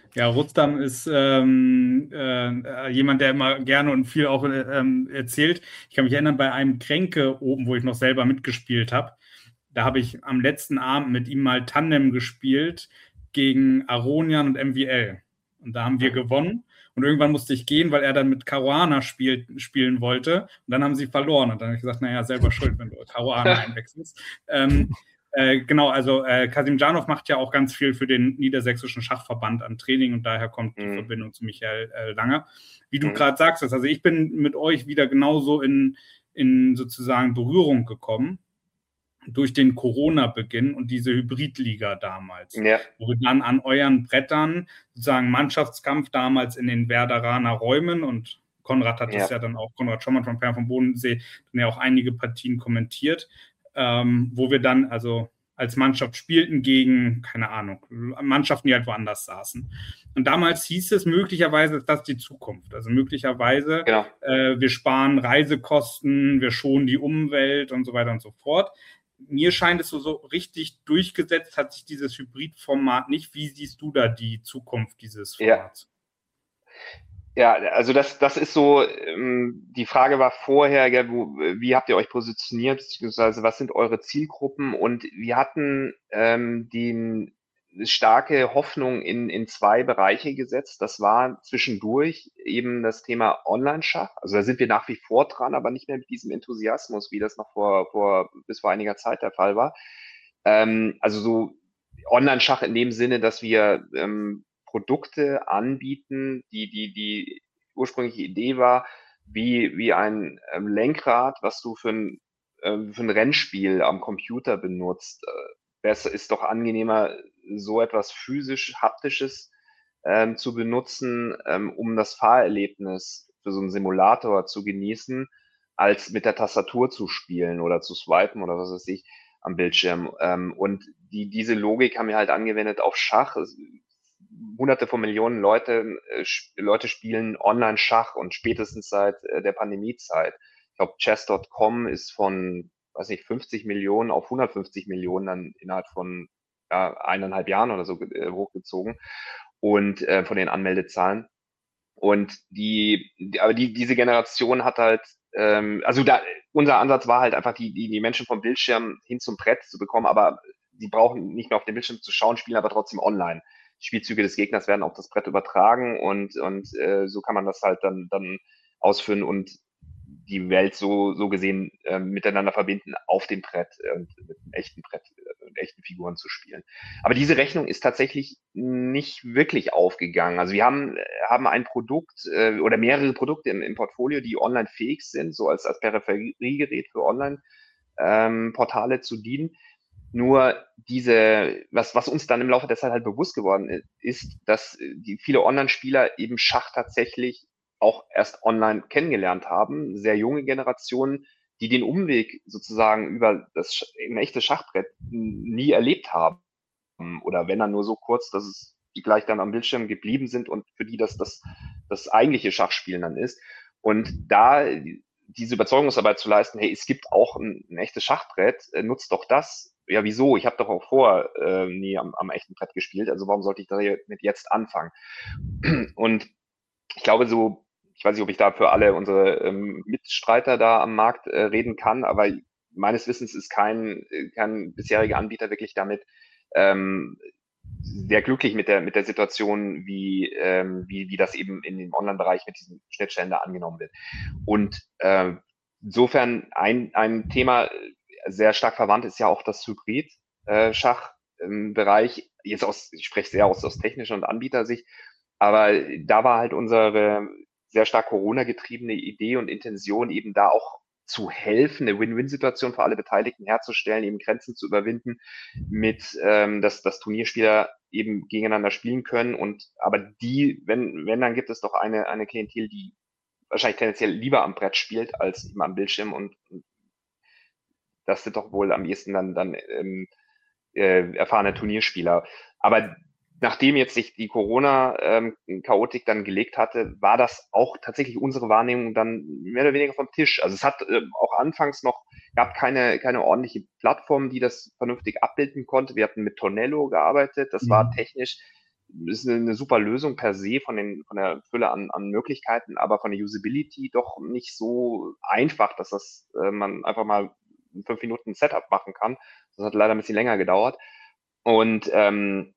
Ja, Rustam ist ähm, äh, jemand, der immer gerne und viel auch ähm, erzählt. Ich kann mich erinnern, bei einem Kränke oben, wo ich noch selber mitgespielt habe, da habe ich am letzten Abend mit ihm mal Tandem gespielt gegen Aronian und M V L. Und da haben wir gewonnen. Und irgendwann musste ich gehen, weil er dann mit Caruana spielt, spielen wollte. Und dann haben sie verloren. Und dann habe ich gesagt, naja, selber schuld, wenn du Caruana einwechselst. ähm, Äh, genau, also äh, Kasim Janov macht ja auch ganz viel für den Niedersächsischen Schachverband an Training und daher kommt die Mhm. Verbindung zu Michael äh, Langer. Wie du Mhm. gerade sagst, also ich bin mit euch wieder genauso in, in sozusagen Berührung gekommen durch den Corona-Beginn und diese Hybridliga damals, Ja. wo wir dann an euren Brettern sozusagen Mannschaftskampf damals in den Werderaner Räumen und Konrad hat das Ja. ja dann auch, Konrad Schommann von Perl vom Bodensee, dann ja auch einige Partien kommentiert, ähm, wo wir dann also als Mannschaft spielten gegen, keine Ahnung, Mannschaften, die halt woanders saßen. Und damals hieß es möglicherweise, ist das die Zukunft. Also möglicherweise, Genau. äh, wir sparen Reisekosten, wir schonen die Umwelt und so weiter und so fort. Mir scheint es so, so richtig durchgesetzt hat sich dieses Hybrid-Format nicht. Wie siehst du da die Zukunft dieses Formats? Ja, ja, also das, das ist so, ähm, die Frage war vorher, gell, wo, wie habt ihr euch positioniert, beziehungsweise was sind eure Zielgruppen? Und wir hatten ähm, die starke Hoffnung in, in zwei Bereiche gesetzt. Das war zwischendurch eben das Thema Online-Schach. Also da sind wir nach wie vor dran, aber nicht mehr mit diesem Enthusiasmus, wie das noch vor, vor bis vor einiger Zeit der Fall war. Ähm, also so Online-Schach in dem Sinne, dass wir ähm, Produkte anbieten, die, die, die ursprüngliche Idee war, wie, wie ein ähm, Lenkrad, was du für ein, ähm, für ein Rennspiel am Computer benutzt. Äh, besser ist doch angenehmer, so etwas physisch, haptisches ähm, zu benutzen, ähm, um das Fahrerlebnis für so einen Simulator zu genießen, als mit der Tastatur zu spielen oder zu swipen oder was weiß ich am Bildschirm. Ähm, und die, diese Logik haben wir halt angewendet auf Schach. Es, Hunderte von Millionen Leute, äh, Leute spielen Online-Schach und spätestens seit äh, der Pandemiezeit. Ich glaube, chess Punkt com ist von, weiß nicht, fünfzig Millionen auf hundertfünfzig Millionen dann innerhalb von ja, eineinhalb Jahren oder so äh, hochgezogen und äh, von den Anmeldezahlen. Und die, die aber die, diese Generation hat halt, ähm, also da, unser Ansatz war halt einfach, die, die, die Menschen vom Bildschirm hin zum Brett zu bekommen, aber sie brauchen nicht mehr auf dem Bildschirm zu schauen, spielen aber trotzdem online. Spielzüge des Gegners werden auf das Brett übertragen und, und äh, so kann man das halt dann, dann ausführen und die Welt so, so gesehen äh, miteinander verbinden auf dem Brett und äh, mit einem echten Brett und äh, echten Figuren zu spielen. Aber diese Rechnung ist tatsächlich nicht wirklich aufgegangen. Also wir haben, haben ein Produkt äh, oder mehrere Produkte im, im Portfolio, die online fähig sind, so als, als Peripheriegerät für Online-Portale ähm, zu dienen. Nur diese, was, was uns dann im Laufe der Zeit halt bewusst geworden ist, dass die viele Online-Spieler eben Schach tatsächlich auch erst online kennengelernt haben, sehr junge Generationen, die den Umweg sozusagen über das ein echtes Schachbrett nie erlebt haben. Oder wenn dann nur so kurz, dass es die gleich dann am Bildschirm geblieben sind und für die das das, das eigentliche Schachspielen dann ist. Und da diese Überzeugungsarbeit zu leisten, hey, es gibt auch ein, ein echtes Schachbrett, nutzt doch das. Ja, wieso? Ich habe doch auch vor äh, nie am, am echten Brett gespielt, also warum sollte ich damit jetzt anfangen? Und ich glaube so, ich weiß nicht, ob ich da für alle unsere ähm, Mitstreiter da am Markt äh, reden kann, aber meines Wissens ist kein, kein bisheriger Anbieter wirklich damit ähm, sehr glücklich mit der mit der Situation, wie ähm, wie wie das eben in dem Online-Bereich mit diesen Schnittstellen da angenommen wird. Und äh, insofern ein ein Thema sehr stark verwandt ist ja auch das Hybrid-Schach-Bereich. Äh, Jetzt aus, ich spreche sehr aus aus technischer und Anbietersicht, aber da war halt unsere sehr stark Corona-getriebene Idee und Intention eben da auch zu helfen, eine Win-Win-Situation für alle Beteiligten herzustellen, eben Grenzen zu überwinden, mit ähm, dass, dass Turnierspieler eben gegeneinander spielen können. Und aber die, wenn, wenn, dann gibt es doch eine, eine Klientel, die wahrscheinlich tendenziell lieber am Brett spielt als eben am Bildschirm und, und das sind doch wohl am ehesten dann, dann ähm, äh, erfahrene Turnierspieler. Aber nachdem jetzt sich die Corona-Chaotik ähm, dann gelegt hatte, war das auch tatsächlich unsere Wahrnehmung dann mehr oder weniger vom Tisch. Also es hat äh, auch anfangs noch, gab keine, keine ordentliche Plattform, die das vernünftig abbilden konnte. Wir hatten mit Tonello gearbeitet, das mhm. war technisch ist eine, eine super Lösung per se von, den, von der Fülle an, an Möglichkeiten, aber von der Usability doch nicht so einfach, dass das äh, man einfach mal in fünf Minuten ein Setup machen kann. Das hat leider ein bisschen länger gedauert. Und ähm,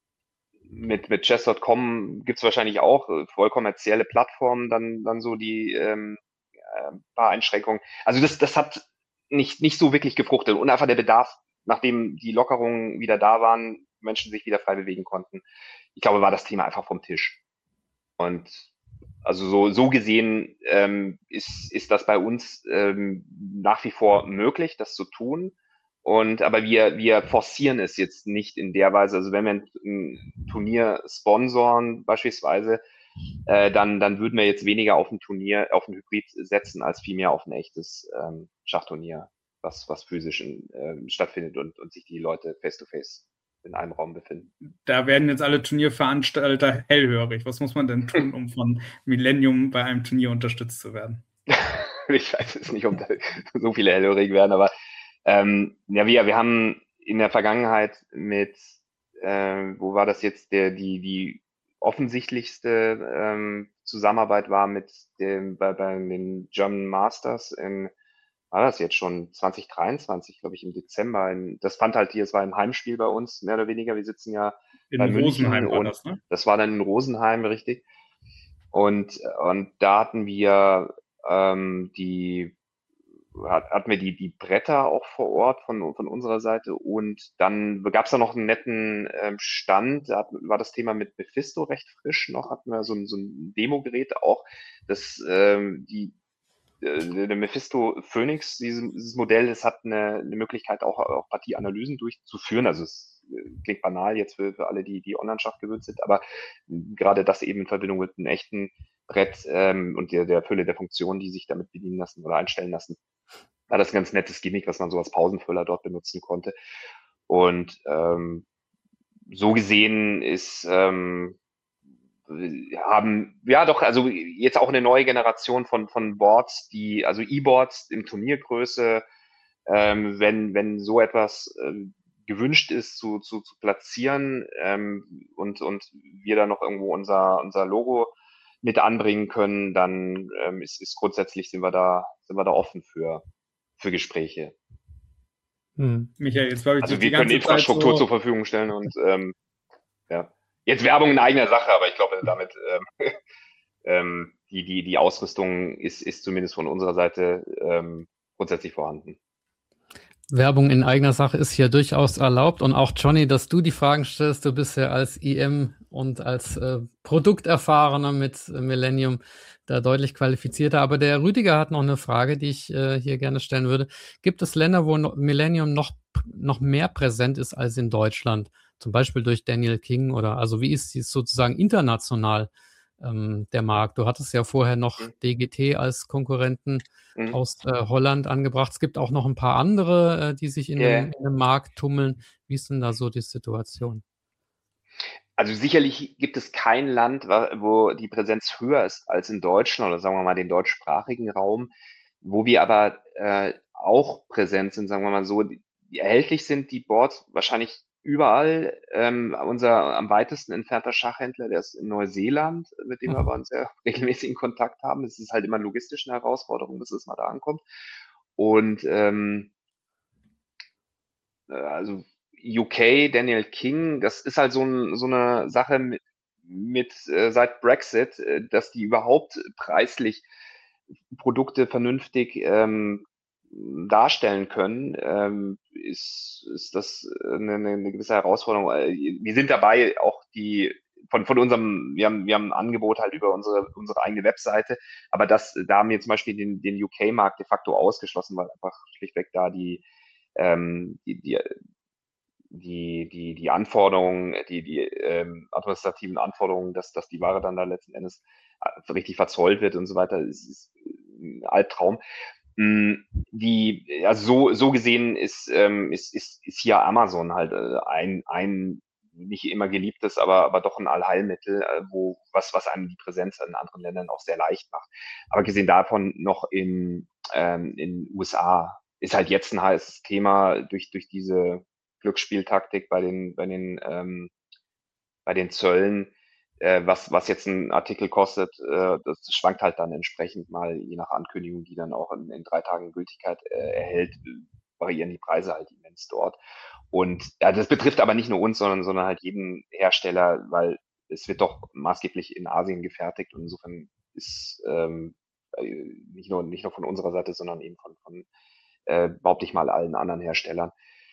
mit, mit Chess Punkt com gibt es wahrscheinlich auch äh, voll kommerzielle Plattformen, dann, dann so die ähm, äh, paar Einschränkungen. Also das, das hat nicht, nicht so wirklich gefruchtet und einfach der Bedarf, nachdem die Lockerungen wieder da waren, Menschen sich wieder frei bewegen konnten. Ich glaube, war das Thema einfach vom Tisch. Und also so, so gesehen ähm, ist, ist das bei uns ähm, nach wie vor möglich, das zu tun. Und aber wir, wir forcieren es jetzt nicht in der Weise. Also wenn wir ein, ein Turnier sponsoren beispielsweise, äh, dann, dann würden wir jetzt weniger auf ein Turnier, auf ein Hybrid setzen, als vielmehr auf ein echtes ähm, Schachturnier, was, was physisch in, äh, stattfindet und, und sich die Leute face-to-face in einem Raum befinden. Da werden jetzt alle Turnierveranstalter hellhörig. Was muss man denn tun, um von Millennium bei einem Turnier unterstützt zu werden? Ich weiß es nicht, ob da so viele hellhörig werden, aber ähm, ja, wir, wir haben in der Vergangenheit mit, äh, wo war das jetzt, der, die, die offensichtlichste ähm, Zusammenarbeit war mit dem, bei, bei den German Masters in, war das jetzt schon zwanzig dreiundzwanzig, glaube ich, im Dezember. In, das fand halt hier, es war ein Heimspiel bei uns, mehr oder weniger. Wir sitzen ja In bei München Rosenheim war und das, ne? das war dann in Rosenheim, richtig. Und, und da hatten wir ähm, die hat, hatten wir die, die Bretter auch vor Ort von, von unserer Seite und dann gab es da noch einen netten ähm, Stand, da hat, war das Thema mit Mephisto recht frisch noch, hatten wir so ein, so ein Demo-Gerät auch, das ähm, die äh, der Mephisto Phoenix, dieses, dieses Modell, das hat eine, eine Möglichkeit auch, auch Partieanalysen durchzuführen, also es äh, klingt banal jetzt für, für alle, die, die Online-Schach gewöhnt sind, aber gerade das eben in Verbindung mit einem echten Brett ähm, und der, der Fülle der Funktionen, die sich damit bedienen lassen oder einstellen lassen, war das ein ganz nettes Gimmick, was man so als Pausenfüller dort benutzen konnte. Und ähm, so gesehen ist, ähm, haben, ja doch, also jetzt auch eine neue Generation von, von Boards, die, also E-Boards in Turniergröße, ähm, wenn, wenn so etwas ähm, gewünscht ist zu, zu, zu platzieren ähm, und, und wir da noch irgendwo unser, unser Logo mit anbringen können, dann ähm, ist, ist grundsätzlich sind wir da, sind wir da offen für, für Gespräche. Hm. Michael, jetzt war ich also die wir können ganze Infrastruktur Zeit so zur Verfügung stellen und ähm, ja. Jetzt Werbung in eigener Sache, aber ich glaube, damit ähm, ähm, die, die, die Ausrüstung ist, ist zumindest von unserer Seite ähm, grundsätzlich vorhanden. Werbung in eigener Sache ist hier durchaus erlaubt. Und auch Johnny, dass du die Fragen stellst, du bist ja als I M und als äh, Produkterfahrener mit äh, Millennium da deutlich qualifizierter. Aber der Rüdiger hat noch eine Frage, die ich äh, hier gerne stellen würde. Gibt es Länder, wo no Millennium noch, noch mehr präsent ist als in Deutschland? Zum Beispiel durch Daniel King oder, also wie ist dies sozusagen international ähm, der Markt? Du hattest ja vorher noch Mhm. D G T als Konkurrenten Mhm. aus äh, Holland angebracht. Es gibt auch noch ein paar andere, äh, die sich in, Yeah. dem, in dem Markt tummeln. Wie ist denn da so die Situation? Also sicherlich gibt es kein Land, wo die Präsenz höher ist als in Deutschland oder sagen wir mal den deutschsprachigen Raum, wo wir aber äh, auch präsent sind, sagen wir mal so, die, die erhältlich sind die Boards wahrscheinlich überall. Ähm, unser am weitesten entfernter Schachhändler, der ist in Neuseeland, mit dem wir aber einen sehr regelmäßigen Kontakt haben. Es ist halt immer logistisch eine Herausforderung, bis es mal da ankommt. Und ähm, also U K, Daniel King, das ist halt so, ein, so eine Sache mit, mit äh, seit Brexit, äh, dass die überhaupt preislich Produkte vernünftig ähm, darstellen können, ähm, ist, ist das eine, eine gewisse Herausforderung. Wir sind dabei, auch die von, von unserem, wir haben, wir haben ein Angebot halt über unsere, unsere eigene Webseite, aber das, da haben wir zum Beispiel den, den U K-Markt de facto ausgeschlossen, weil einfach schlichtweg da die, ähm, die, die, die, die, die Anforderungen, die, die ähm, administrativen Anforderungen, dass, dass die Ware dann da letzten Endes richtig verzollt wird und so weiter, ist, ist ein Albtraum. Die, also so, so gesehen ist, ähm, ist, ist, ist hier Amazon halt äh, ein, ein nicht immer geliebtes, aber, aber doch ein Allheilmittel, äh, wo, was, was einem die Präsenz in anderen Ländern auch sehr leicht macht. Aber gesehen davon noch in, ähm, in U S A ist halt jetzt ein heißes Thema durch, durch diese Glücksspieltaktik bei den, bei den, ähm, bei den Zöllen, äh, was, was jetzt ein Artikel kostet, äh, das schwankt halt dann entsprechend mal, je nach Ankündigung, die dann auch in, in drei Tagen Gültigkeit äh, erhält, variieren die Preise halt immens dort. Und ja, das betrifft aber nicht nur uns, sondern, sondern halt jeden Hersteller, weil es wird doch maßgeblich in Asien gefertigt und insofern ist ähm, nicht nur nicht nur von unserer Seite, sondern eben von, von äh, behaupte ich mal allen anderen Herstellern.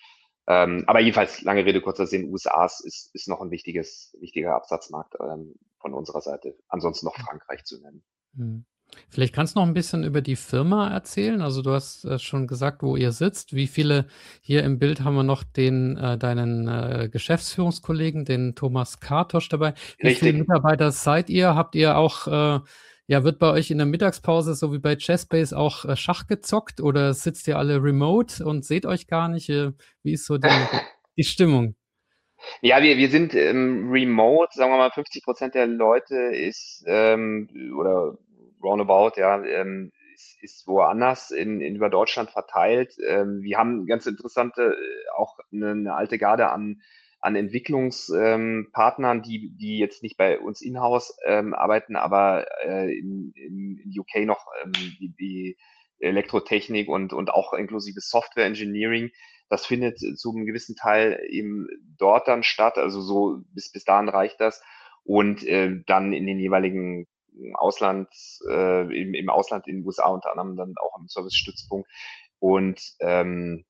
Ähm, aber jedenfalls, lange Rede, kurzer Sinn, U S A ist, ist noch ein wichtiges, wichtiger Absatzmarkt ähm, von unserer Seite. Ansonsten noch Frankreich zu nennen. Mhm. Vielleicht kannst du noch ein bisschen über die Firma erzählen. Also du hast äh, schon gesagt, wo ihr sitzt. Wie viele, hier im Bild haben wir noch den, äh, deinen äh, Geschäftsführungskollegen, den Thomas Kartosch dabei. Wie viele Richtig. Mitarbeiter seid ihr? Habt ihr auch, äh, ja, wird bei euch in der Mittagspause, so wie bei Chessbase, auch äh, Schach gezockt oder sitzt ihr alle remote und seht euch gar nicht? Äh, wie ist so die, die Stimmung? Ja, wir, wir sind ähm, remote, sagen wir mal, fünfzig Prozent der Leute ist, ähm, oder roundabout, ja, ähm, ist, ist woanders in, in über Deutschland verteilt. Ähm, wir haben ganz interessante, äh, auch eine, eine alte Garde an, an Entwicklungspartnern, ähm, Partnern, die, die jetzt nicht bei uns in-house ähm, arbeiten, aber äh, in, in, in U K noch ähm, die, die Elektrotechnik und, und auch inklusive Software Engineering. Das findet zu einem gewissen Teil eben dort dann statt. Also so bis, bis dahin reicht das. Und äh, dann in den jeweiligen Ausland, äh, im, im Ausland in den U S A unter anderem dann auch im Service-Stützpunkt. Und ähm,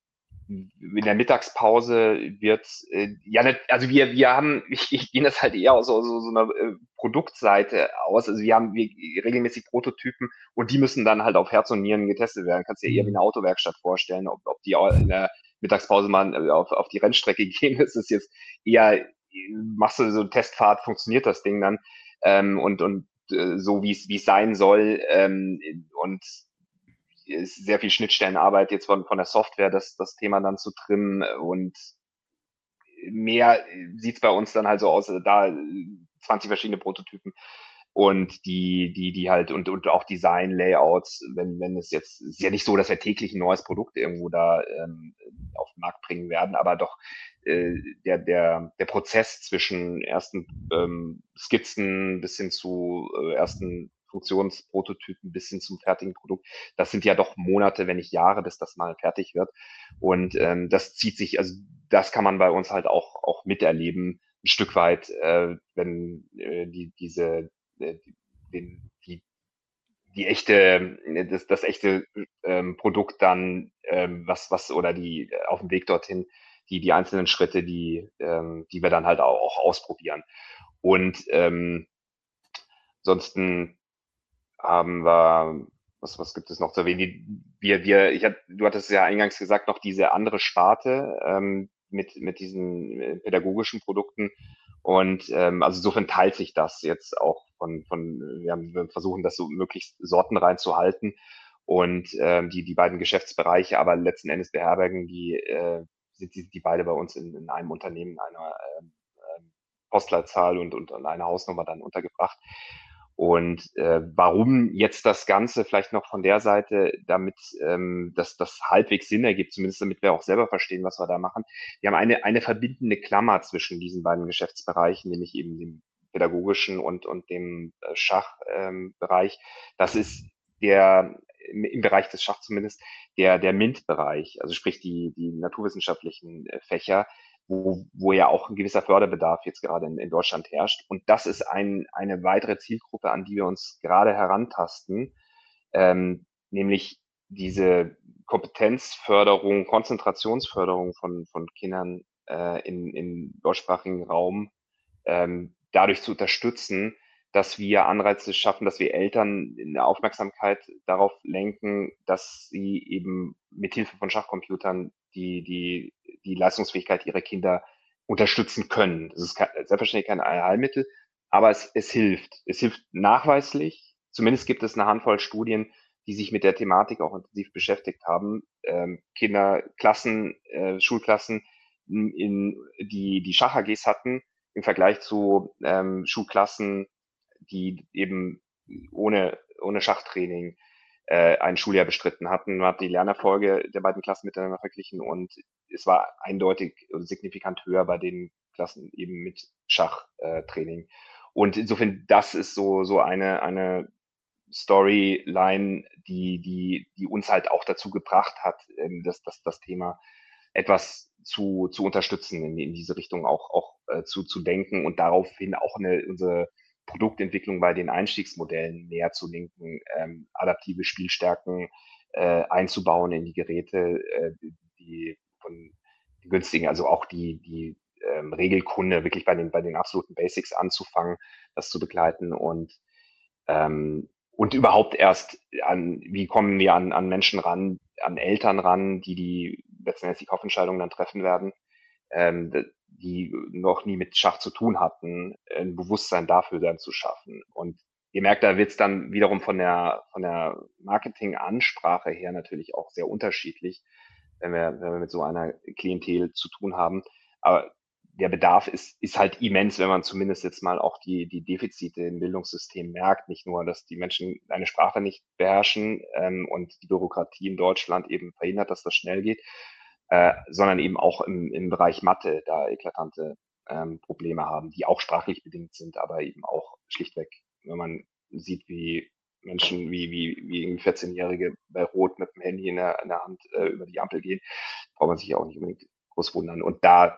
in der Mittagspause wird, äh, ja, nicht, also wir, wir haben, ich, ich gehe das halt eher aus so, so, so einer äh, Produktseite aus. Also wir haben wir, regelmäßig Prototypen und die müssen dann halt auf Herz und Nieren getestet werden. Kannst dir eher wie eine Autowerkstatt vorstellen, ob, ob die in der Mittagspause mal auf, auf die Rennstrecke gehen. Das ist jetzt eher, machst du so eine Testfahrt, funktioniert das Ding dann ähm, und, und äh, so, wie es wie es sein soll. Ähm, und ist sehr viel Schnittstellenarbeit jetzt von, von der Software, das, das Thema dann zu trimmen und mehr sieht's bei uns dann halt so aus, da zwanzig verschiedene Prototypen und die, die, die halt und, und auch Design, Layouts, wenn, wenn es jetzt, es ist ja nicht so, dass wir täglich ein neues Produkt irgendwo da ähm, auf den Markt bringen werden, aber doch äh, der, der, der Prozess zwischen ersten ähm, Skizzen bis hin zu äh, ersten Funktionsprototypen bis hin zum fertigen Produkt, das sind ja doch Monate, wenn nicht Jahre, bis das mal fertig wird. Und ähm, das zieht sich, also das kann man bei uns halt auch, auch miterleben, ein Stück weit, äh, wenn äh, die, diese, äh, die, die, die echte, das, das echte ähm, Produkt dann, ähm, was, was, oder die auf dem Weg dorthin, die, die einzelnen Schritte, die, ähm, die wir dann halt auch, auch ausprobieren. Und ähm, ansonsten haben wir, was, was gibt es noch zu erwähnen? Die, wir, wir, ich hab, du hattest ja eingangs gesagt, noch diese andere Sparte ähm, mit, mit diesen äh, pädagogischen Produkten. Und ähm, also insofern teilt sich das jetzt auch von, von wir, haben, wir versuchen das so möglichst sortenrein zu halten und ähm, die, die beiden Geschäftsbereiche, aber letzten Endes beherbergen die, äh, sind die, die beide bei uns in, in einem Unternehmen, einer ähm, ähm, Postleitzahl und, und einer Hausnummer dann untergebracht. Und äh, warum jetzt das Ganze vielleicht noch von der Seite, damit ähm, dass das halbwegs Sinn ergibt, zumindest damit wir auch selber verstehen, was wir da machen. Wir haben eine, eine verbindende Klammer zwischen diesen beiden Geschäftsbereichen, nämlich eben dem pädagogischen und, und dem äh, Schachbereich. Ähm, Bereich. Das ist der, im, im Bereich des Schachs zumindest, der, der MINT-Bereich, also sprich die, die naturwissenschaftlichen äh, Fächer, wo, wo ja auch ein gewisser Förderbedarf jetzt gerade in, in Deutschland herrscht. Und das ist ein, eine weitere Zielgruppe, an die wir uns gerade herantasten, ähm, nämlich diese Kompetenzförderung, Konzentrationsförderung von, von Kindern äh, in, in deutschsprachigen Raum ähm, dadurch zu unterstützen, dass wir Anreize schaffen, dass wir Eltern eine Aufmerksamkeit darauf lenken, dass sie eben mit Hilfe von Schachcomputern die, die, die Leistungsfähigkeit ihrer Kinder unterstützen können. Das ist kein, selbstverständlich kein Allheilmittel, aber es, es hilft. Es hilft nachweislich. Zumindest gibt es eine Handvoll Studien, die sich mit der Thematik auch intensiv beschäftigt haben. Ähm, Kinder, Klassen, äh, Schulklassen, in, die die Schach-A Gs hatten, im Vergleich zu ähm, Schulklassen, die eben ohne, ohne Schachtraining äh, ein Schuljahr bestritten hatten. Man hat die Lernerfolge der beiden Klassen miteinander verglichen und es war eindeutig signifikant höher bei den Klassen eben mit Schachtraining. Äh, und insofern, das ist so, so eine, eine Storyline, die, die, die uns halt auch dazu gebracht hat, ähm, das, das, das Thema etwas zu, zu unterstützen, in, in diese Richtung auch, auch äh, zu, zu denken und daraufhin auch eine, unsere Produktentwicklung bei den Einstiegsmodellen näher zu linken, ähm, adaptive Spielstärken äh, einzubauen in die Geräte, äh, die von den günstigen, also auch die, die ähm, Regelkunde wirklich bei den, bei den absoluten Basics anzufangen, das zu begleiten und ähm, und überhaupt erst an, wie kommen wir an, an Menschen ran, an Eltern ran, die die letztendlich die Kaufentscheidungen dann treffen werden, ähm, die noch nie mit Schach zu tun hatten, ein Bewusstsein dafür dann zu schaffen. Und ihr merkt, da wird es dann wiederum von der, von der Marketingansprache her natürlich auch sehr unterschiedlich, wenn wir, wenn wir mit so einer Klientel zu tun haben. Aber der Bedarf ist, ist halt immens, wenn man zumindest jetzt mal auch die, die Defizite im Bildungssystem merkt. Nicht nur, dass die Menschen eine Sprache nicht beherrschen ähm, und die Bürokratie in Deutschland eben verhindert, dass das schnell geht, äh, sondern eben auch im, im Bereich Mathe da eklatante ähm, Probleme haben, die auch sprachlich bedingt sind, aber eben auch schlichtweg, wenn man sieht, wie Menschen wie, wie, wie vierzehnjährige bei Rot mit dem Handy in der, in der Hand äh, über die Ampel gehen, braucht man sich auch nicht unbedingt groß wundern. Und da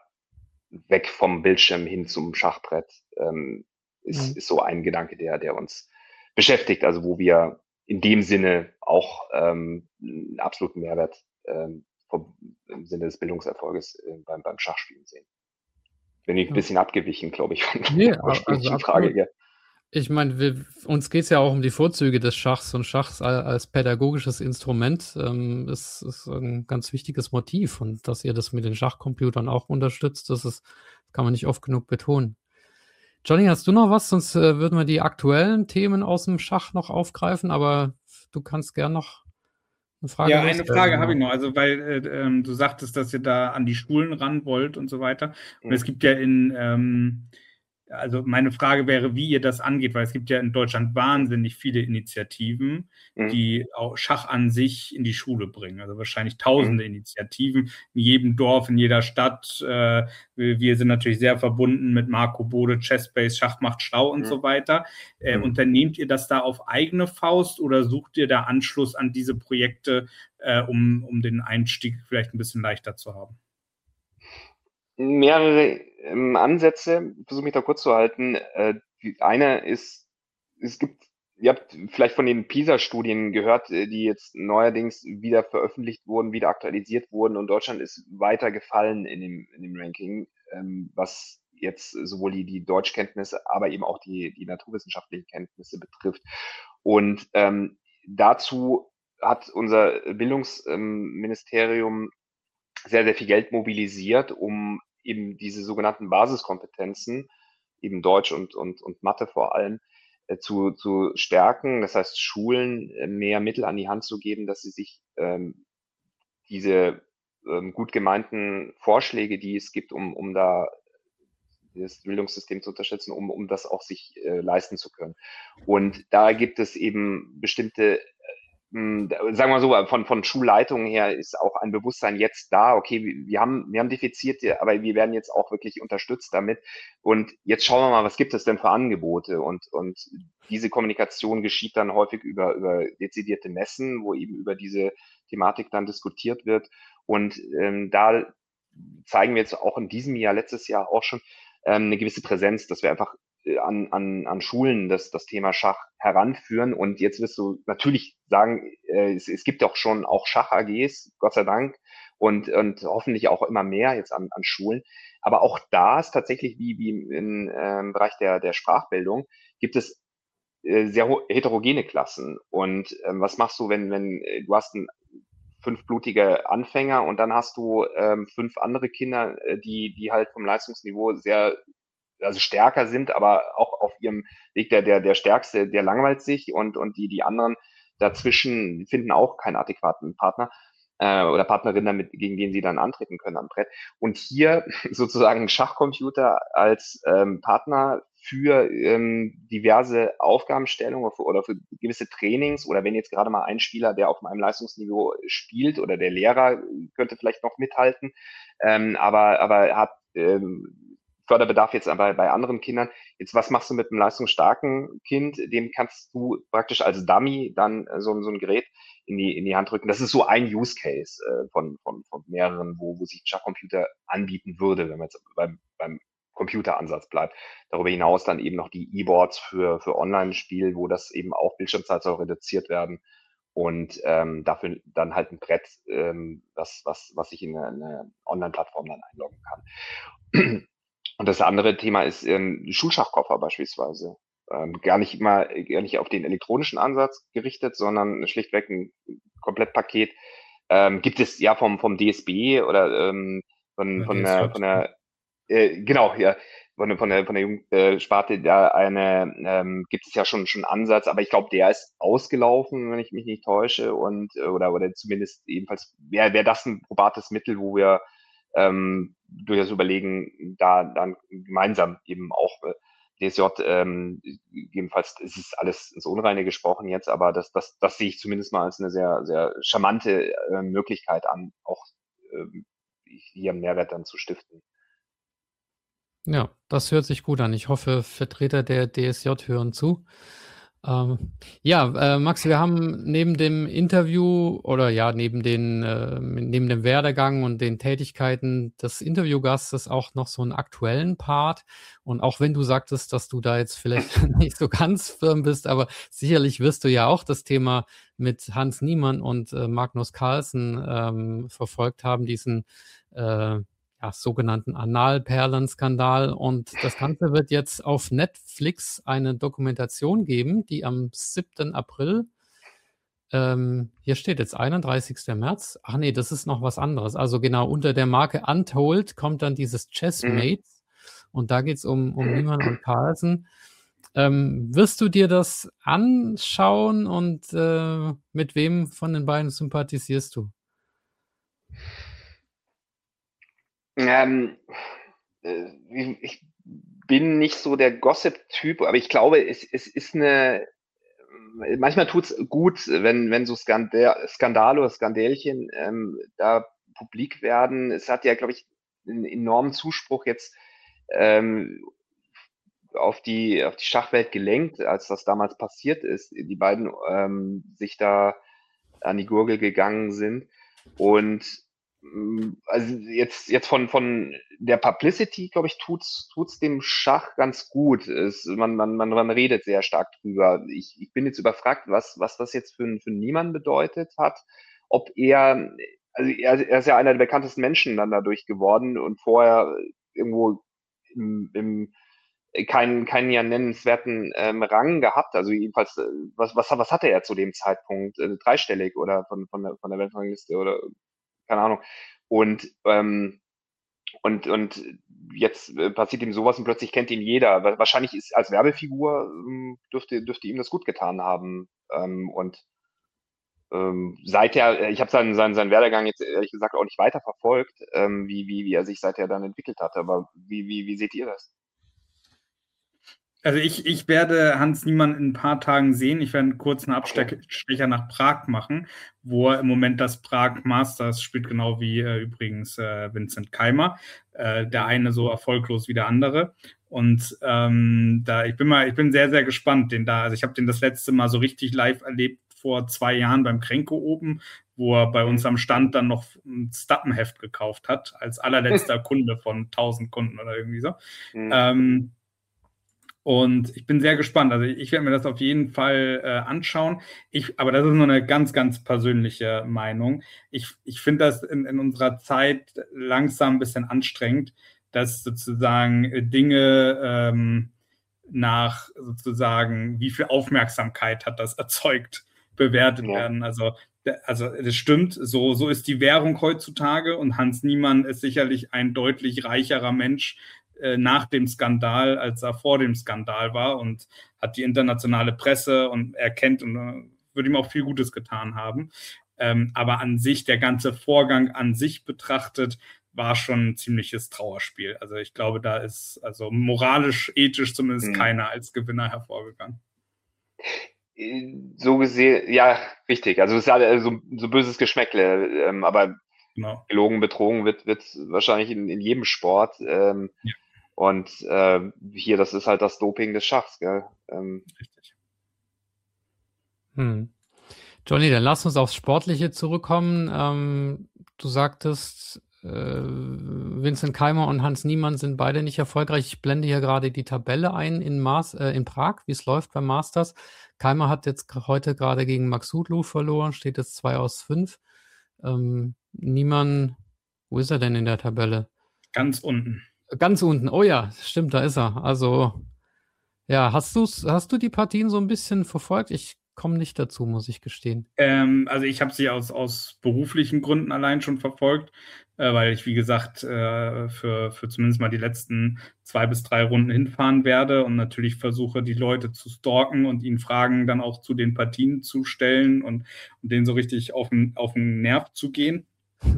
weg vom Bildschirm hin zum Schachbrett ähm, ist, Mhm. ist so ein Gedanke, der, der uns beschäftigt, also wo wir in dem Sinne auch ähm, einen absoluten Mehrwert ähm, vom, im Sinne des Bildungserfolges äh, beim, beim Schachspielen sehen. Bin ich ein Ja. bisschen abgewichen, glaube ich, von Nee, der a- also ursprünglichen Frage. absolut. Ja. Ich meine, wir, uns geht es ja auch um die Vorzüge des Schachs und Schachs al- als pädagogisches Instrument ähm, ist, ist ein ganz wichtiges Motiv und dass ihr das mit den Schachcomputern auch unterstützt, das ist, kann man nicht oft genug betonen. Johnny, hast du noch was? Sonst äh, würden wir die aktuellen Themen aus dem Schach noch aufgreifen, aber du kannst gern noch eine Frage Ja, eine loswerden. Frage habe ich Genau. noch. Also, weil äh, ähm, du sagtest, dass ihr da an die Schulen ran wollt und so weiter. Und es Mhm. gibt ja in, ähm, also meine Frage wäre, wie ihr das angeht, weil es gibt ja in Deutschland wahnsinnig viele Initiativen, Mhm. die auch Schach an sich in die Schule bringen. Also wahrscheinlich Mhm. tausende Initiativen in jedem Dorf, in jeder Stadt. Äh, wir, wir sind natürlich sehr verbunden mit Marco Bode, Chessbase, Schach macht schlau und Mhm. so weiter. Äh, Mhm. unternehmt ihr das da auf eigene Faust oder sucht ihr da Anschluss an diese Projekte, äh, um, um den Einstieg vielleicht ein bisschen leichter zu haben? Mehrere ähm, Ansätze, versuche mich da kurz zu halten. Äh, die eine ist, es gibt, ihr habt vielleicht von den PISA-Studien gehört, äh, die jetzt neuerdings wieder veröffentlicht wurden, wieder aktualisiert wurden und Deutschland ist weiter gefallen in dem, in dem Ranking, ähm, was jetzt sowohl die, die Deutschkenntnisse, aber eben auch die, die naturwissenschaftlichen Kenntnisse betrifft. Und ähm, dazu hat unser Bildungsministerium sehr, sehr viel Geld mobilisiert, um eben diese sogenannten Basiskompetenzen, eben Deutsch und, und, und Mathe vor allem, äh, zu, zu stärken. Das heißt, Schulen äh, mehr Mittel an die Hand zu geben, dass sie sich ähm, diese ähm, gut gemeinten Vorschläge, die es gibt, um, um da das Bildungssystem zu unterstützen, um, um das auch sich äh, leisten zu können. Und da gibt es eben bestimmte mh, sagen wir so, von, von Schulleitungen her ist auch ein Bewusstsein jetzt da, okay, wir haben, wir haben Defizite, aber wir werden jetzt auch wirklich unterstützt damit. Und jetzt schauen wir mal, was gibt es denn für Angebote? Und, und diese Kommunikation geschieht dann häufig über, über dezidierte Messen, wo eben über diese Thematik dann diskutiert wird. Und ähm, da zeigen wir jetzt auch in diesem Jahr, letztes Jahr auch schon, ähm, eine gewisse Präsenz, dass wir einfach an, an, an Schulen das, das Thema Schach heranführen. Und jetzt wirst du natürlich sagen, äh, es, es gibt auch schon auch Schach-A Gs, Gott sei Dank, und, und hoffentlich auch immer mehr jetzt an, an Schulen. Aber auch da ist tatsächlich, wie, wie im ähm, Bereich der, der Sprachbildung, gibt es äh, sehr heterogene Klassen. Und ähm, was machst du, wenn, wenn äh, du hast einen fünf blutige Anfänger und dann hast du ähm, fünf andere Kinder, äh, die, die halt vom Leistungsniveau sehr also stärker sind, aber auch auf ihrem Weg der, der, der Stärkste, der langweilt sich und, und die, die anderen dazwischen finden auch keinen adäquaten Partner äh, oder Partnerin, damit, gegen den sie dann antreten können am Brett. Und hier sozusagen ein Schachcomputer als ähm, Partner für ähm, diverse Aufgabenstellungen oder für, oder für gewisse Trainings oder wenn jetzt gerade mal ein Spieler, der auf meinem Leistungsniveau spielt oder der Lehrer könnte vielleicht noch mithalten, ähm, aber, aber hat ähm, Förderbedarf jetzt bei, bei anderen Kindern. Jetzt, was machst du mit einem leistungsstarken Kind? Dem kannst du praktisch als Dummy dann äh, so, so ein Gerät in die, in die Hand drücken. Das ist so ein Use Case äh, von, von, von mehreren, wo, wo sich ein Schachcomputer anbieten würde, wenn man jetzt beim, beim Computeransatz bleibt. Darüber hinaus dann eben noch die E-Boards für, für Online-Spiel, wo das eben auch Bildschirmzeit soll reduziert werden. Und ähm, dafür dann halt ein Brett, ähm, was, was, was ich in eine, eine Online-Plattform dann einloggen kann. Und das andere Thema ist ähm, Schulschachkoffer beispielsweise. Ähm, gar nicht immer, gar nicht auf den elektronischen Ansatz gerichtet, sondern schlichtweg ein Komplettpaket. Ähm, gibt es ja vom, vom D S B oder ähm, von, von, der, von der, äh, genau, ja, von, von der, von der Jugendsparte da eine, ähm, gibt es ja schon, schon einen Ansatz, aber ich glaube, der ist ausgelaufen, wenn ich mich nicht täusche, und, oder, oder zumindest jedenfalls wäre wär das ein probates Mittel, wo wir ähm, durchaus überlegen, da dann gemeinsam eben auch äh, D S J, ähm, jedenfalls, es ist alles ins Unreine gesprochen jetzt, aber das, das, das sehe ich zumindest mal als eine sehr, sehr charmante äh, Möglichkeit an, auch äh, hier einen Mehrwert dann zu stiften. Ja, das hört sich gut an. Ich hoffe, Vertreter der D S J hören zu. Ähm, ja, äh, Max, wir haben neben dem Interview oder ja, neben den, äh, neben dem Werdegang und den Tätigkeiten des Interviewgastes auch noch so einen aktuellen Part. Und auch wenn du sagtest, dass du da jetzt vielleicht nicht so ganz firm bist, aber sicherlich wirst du ja auch das Thema mit Hans Niemann und äh, Magnus Carlsen ähm, verfolgt haben, diesen äh, ja, sogenannten Analperlen-Skandal. Und das Ganze wird jetzt auf Netflix eine Dokumentation geben, die am siebten April, ähm, hier steht jetzt einunddreißigsten März, ach nee, das ist noch was anderes. Also genau, unter der Marke Untold kommt dann dieses Chessmates mhm. und da geht es um, um Niemann und Carlsen. Ähm, wirst du dir das anschauen und äh, mit wem von den beiden sympathisierst du? Ähm, äh, ich bin nicht so der Gossip-Typ, aber ich glaube, es, es ist eine, manchmal tut es gut, wenn, wenn so Skandal, Skandale oder Skandälchen ähm, da publik werden. Es hat ja, glaube ich, einen enormen Zuspruch jetzt ähm, auf die, auf die Schachwelt gelenkt, als das damals passiert ist, die beiden ähm, sich da an die Gurgel gegangen sind. Und also jetzt, jetzt von, von der Publicity, glaube ich, tut's, tut's dem Schach ganz gut. Es, man, man, man, man redet sehr stark drüber. Ich, ich bin jetzt überfragt, was, was das jetzt für, für Niemann bedeutet hat. Ob er, also er, er ist ja einer der bekanntesten Menschen dann dadurch geworden und vorher irgendwo im, im keinen, keinen ja nennenswerten ähm, Rang gehabt. Also jedenfalls, äh, was, was, was hatte er zu dem Zeitpunkt? Äh, dreistellig oder von, von, der, von der Weltrangliste oder keine Ahnung. Und, ähm, und, und jetzt äh, passiert ihm sowas und plötzlich kennt ihn jeder. Wahrscheinlich ist als Werbefigur ähm, dürfte, dürfte ihm das gut getan haben. Ähm, und ähm, seither, ich habe seinen, seinen, seinen Werdegang jetzt ehrlich gesagt auch nicht weiter verfolgt, ähm, wie, wie, wie er sich seither dann entwickelt hat. Aber wie, wie, wie seht ihr das? Also ich, ich werde Hans Niemann in ein paar Tagen sehen. Ich werde einen kurzen Abstecher nach Prag machen, wo er im Moment das Prag Masters spielt, genau wie äh, übrigens äh, Vincent Keimer. Äh, der eine so erfolglos wie der andere. Und ähm, da ich bin mal, ich bin sehr, sehr gespannt, den da. Also ich habe den das letzte Mal so richtig live erlebt vor zwei Jahren beim Kränke oben, wo er bei uns am Stand dann noch ein Stappenheft gekauft hat, als allerletzter Kunde von tausend Kunden oder irgendwie so. Mhm. Ähm, Und ich bin sehr gespannt. Also ich werde mir das auf jeden Fall äh, anschauen. Ich, aber das ist nur eine ganz, ganz persönliche Meinung. Ich, ich finde das in, in unserer Zeit langsam ein bisschen anstrengend, dass sozusagen Dinge ähm, nach sozusagen, wie viel Aufmerksamkeit hat das erzeugt, bewertet ja. werden. Also, also das stimmt, so, so ist die Währung heutzutage und Hans Niemann ist sicherlich ein deutlich reicherer Mensch nach dem Skandal, als er vor dem Skandal war und hat die internationale Presse und er kennt und uh, würde ihm auch viel Gutes getan haben. Ähm, aber an sich, der ganze Vorgang an sich betrachtet, war schon ein ziemliches Trauerspiel. Also ich glaube, da ist also moralisch, ethisch zumindest mhm. keiner als Gewinner hervorgegangen. So gesehen, ja, richtig. Also es ist ja so, so böses Geschmäckle, ähm, aber genau. Gelogen, betrogen wird, wird wahrscheinlich in, in jedem Sport. Ähm, ja. Und äh, hier, das ist halt das Doping des Schachs, gell? Ähm, Richtig. Hm. Johnny, dann lass uns aufs Sportliche zurückkommen. Ähm, du sagtest, äh, Vincent Keimer und Hans Niemann sind beide nicht erfolgreich. Ich blende hier gerade die Tabelle ein in, Mas äh, in Prag, wie es läuft beim Masters. Keimer hat jetzt heute gerade gegen Max Hudlu verloren, steht jetzt zwei aus fünf. Ähm, Niemann, wo ist er denn in der Tabelle? Ganz unten. Ganz unten. Oh ja, stimmt, da ist er. Also, ja, hast du's, hast du die Partien so ein bisschen verfolgt? Ich komme nicht dazu, muss ich gestehen. Ähm, also ich habe sie aus, aus beruflichen Gründen allein schon verfolgt, äh, weil ich, wie gesagt, äh, für, für zumindest mal die letzten zwei bis drei Runden hinfahren werde und natürlich versuche, die Leute zu stalken und ihnen Fragen dann auch zu den Partien zu stellen und, und denen so richtig auf den, auf den Nerv zu gehen.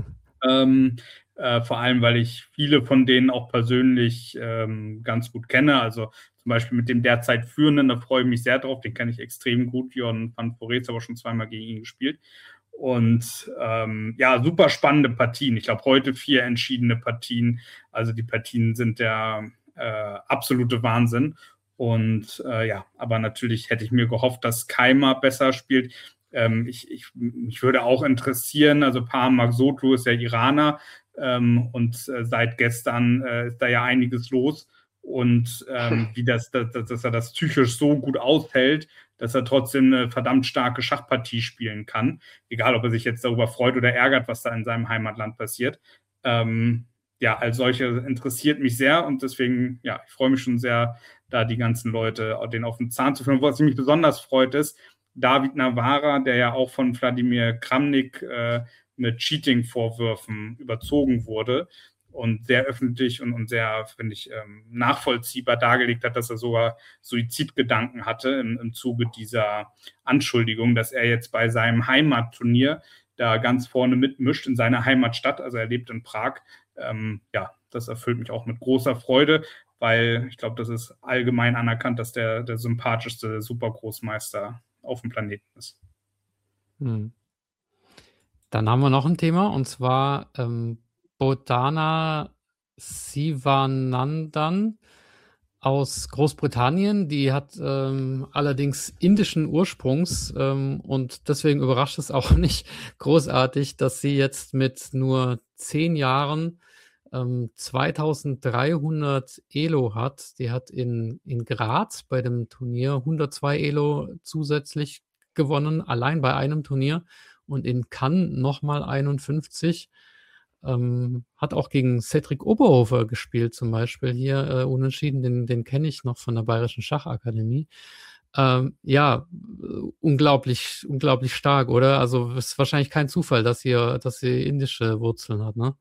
ähm, äh, vor allem, weil ich viele von denen auch persönlich ähm, ganz gut kenne. Also zum Beispiel mit dem derzeit Führenden, da freue ich mich sehr drauf. Den kenne ich extrem gut. Jon van Foreet, aber schon zweimal gegen ihn gespielt. Und ähm, ja, super spannende Partien. Ich glaube, heute vier entschiedene Partien. Also die Partien sind der äh, absolute Wahnsinn. Und äh, ja, aber natürlich hätte ich mir gehofft, dass Keimer besser spielt. Ähm, ich, ich, mich würde auch interessieren, also Paham Maghsoodloo ist ja Iraner ähm, und äh, seit gestern äh, ist da ja einiges los. Und ähm, wie das, das, dass er das psychisch so gut aushält, dass er trotzdem eine verdammt starke Schachpartie spielen kann. Egal, ob er sich jetzt darüber freut oder ärgert, was da in seinem Heimatland passiert. Ähm, ja, als solche interessiert mich sehr und deswegen, ja, ich freue mich schon sehr, da die ganzen Leute den auf den Zahn zu führen. Was mich besonders freut, ist, David Navara, der ja auch von Wladimir Kramnik äh, mit Cheating-Vorwürfen überzogen wurde und sehr öffentlich und, und sehr, finde ich, ähm, nachvollziehbar dargelegt hat, dass er sogar Suizidgedanken hatte im, im Zuge dieser Anschuldigung, dass er jetzt bei seinem Heimatturnier da ganz vorne mitmischt in seiner Heimatstadt, also er lebt in Prag. Ähm, ja, das erfüllt mich auch mit großer Freude, weil ich glaube, das ist allgemein anerkannt, dass der, der sympathischste Supergroßmeister auf dem Planeten ist. Hm. Dann haben wir noch ein Thema und zwar ähm, Bhodana Sivanandan aus Großbritannien. Die hat ähm, allerdings indischen Ursprungs ähm, und deswegen überrascht es auch nicht großartig, dass sie jetzt mit nur zehn Jahren ähm, zweitausenddreihundert Elo hat. Die hat in, in Graz bei dem Turnier hundertzwei Elo zusätzlich gewonnen, allein bei einem Turnier. Und in Cannes nochmal einundfünfzig. Ähm, hat auch gegen Cedric Oberhofer gespielt, zum Beispiel hier äh, unentschieden. Den, den kenne ich noch von der Bayerischen Schachakademie. Ähm, ja, unglaublich, unglaublich stark, oder? Also es ist wahrscheinlich kein Zufall, dass sie, dass sie indische Wurzeln hat, ne?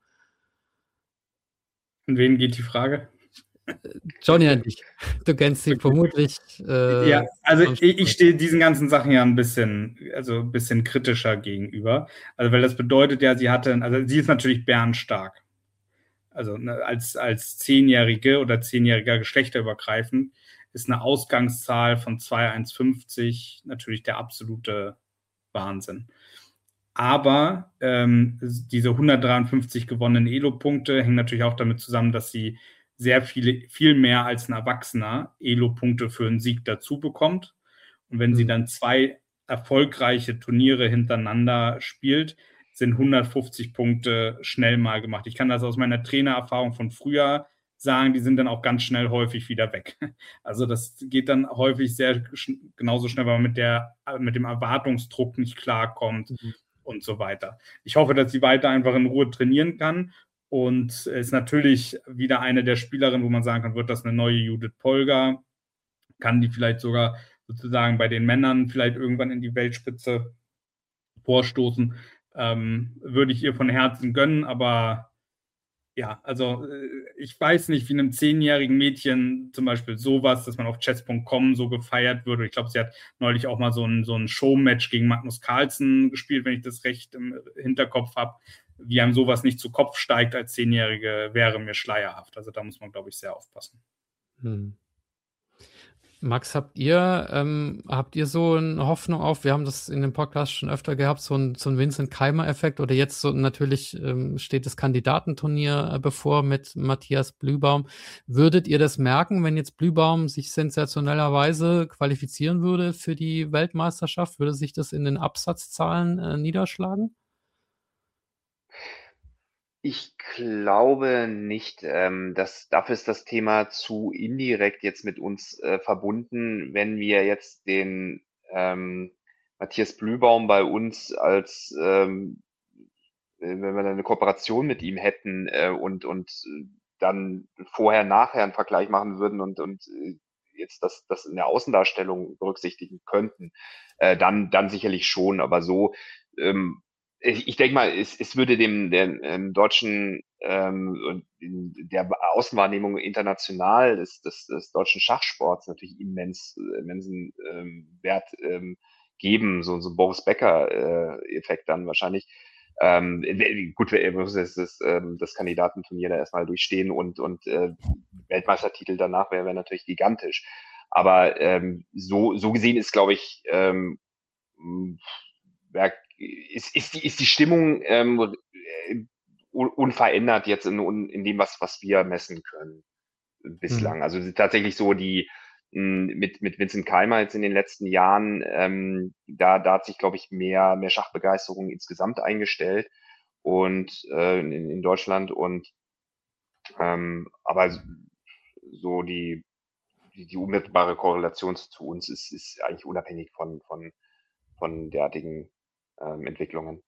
An wen geht die Frage? Johnny an dich. Du kennst sie vermutlich. Äh, ja, also ich, ich stehe diesen ganzen Sachen ja ein bisschen, also ein bisschen kritischer gegenüber. Also weil das bedeutet ja, sie hatte, also sie ist natürlich bärenstark. Also ne, als, als Zehnjährige oder Zehnjähriger geschlechterübergreifend ist eine Ausgangszahl von zwei Komma eins fünfzig natürlich der absolute Wahnsinn. Aber ähm, diese hundertdreiundfünfzig gewonnenen Elo-Punkte hängen natürlich auch damit zusammen, dass sie sehr viele, viel mehr als ein Erwachsener Elo-Punkte für einen Sieg dazu bekommt. Und wenn mhm. sie dann zwei erfolgreiche Turniere hintereinander spielt, sind hundertfünfzig Punkte schnell mal gemacht. Ich kann das aus meiner Trainererfahrung von früher sagen, die sind dann auch ganz schnell häufig wieder weg. Also das geht dann häufig sehr genauso schnell, weil man mit, der, mit dem Erwartungsdruck nicht klarkommt. Mhm. Und so weiter. Ich hoffe, dass sie weiter einfach in Ruhe trainieren kann und ist natürlich wieder eine der Spielerinnen, wo man sagen kann, wird das eine neue Judith Polgar? Kann die vielleicht sogar sozusagen bei den Männern vielleicht irgendwann in die Weltspitze vorstoßen? Ähm, würde ich ihr von Herzen gönnen, aber ja, also ich weiß nicht, wie einem zehnjährigen Mädchen zum Beispiel sowas, dass man auf chess punkt com so gefeiert würde. Ich glaube, sie hat neulich auch mal so ein, so ein Showmatch gegen Magnus Carlsen gespielt, wenn ich das recht im Hinterkopf habe. Wie einem sowas nicht zu Kopf steigt als Zehnjährige, wäre mir schleierhaft. Also da muss man, glaube ich, sehr aufpassen. Hm. Max, habt ihr, ähm, habt ihr so eine Hoffnung auf, wir haben das in dem Podcast schon öfter gehabt, so ein, so ein Vincent Keimer-Effekt oder jetzt so natürlich ähm, steht das Kandidatenturnier äh, bevor mit Matthias Blühbaum. Würdet ihr das merken, wenn jetzt Blühbaum sich sensationellerweise qualifizieren würde für die Weltmeisterschaft? Würde sich das in den Absatzzahlen äh, niederschlagen? Ich glaube nicht. Ähm, das, dafür ist das Thema zu indirekt jetzt mit uns äh, verbunden. Wenn wir jetzt den ähm, Matthias Blühbaum bei uns als, ähm, äh, wenn wir dann eine Kooperation mit ihm hätten äh, und, und äh, dann vorher, nachher einen Vergleich machen würden und, und äh, jetzt das, das in der Außendarstellung berücksichtigen könnten, äh, dann, dann sicherlich schon. Aber so, ähm, ich, ich denke mal, es, es würde dem der, ähm, deutschen ähm, und in der Außenwahrnehmung international des, des, des deutschen Schachsports natürlich immens, immensen ähm, Wert ähm, geben, so so Boris Becker-Effekt dann wahrscheinlich. Ähm, äh, gut, wir müssen jetzt das, ähm, das Kandidatenturnier da erstmal durchstehen und, und äh, Weltmeistertitel danach wäre wär natürlich gigantisch. Aber ähm, so, so gesehen ist, glaube ich, ähm, ja, ist, ist, die, ist die Stimmung ähm, un- unverändert jetzt in, in dem, was, was wir messen können Hm. bislang. Also es ist tatsächlich so die mh, mit, mit Vincent Keimer jetzt in den letzten Jahren, ähm, da, da hat sich, glaube ich, mehr, mehr Schachbegeisterung insgesamt eingestellt und äh, in, in Deutschland und ähm, aber so die, die, die unmittelbare Korrelation zu uns ist, ist eigentlich unabhängig von, von, von derartigen ähm, Entwicklungen.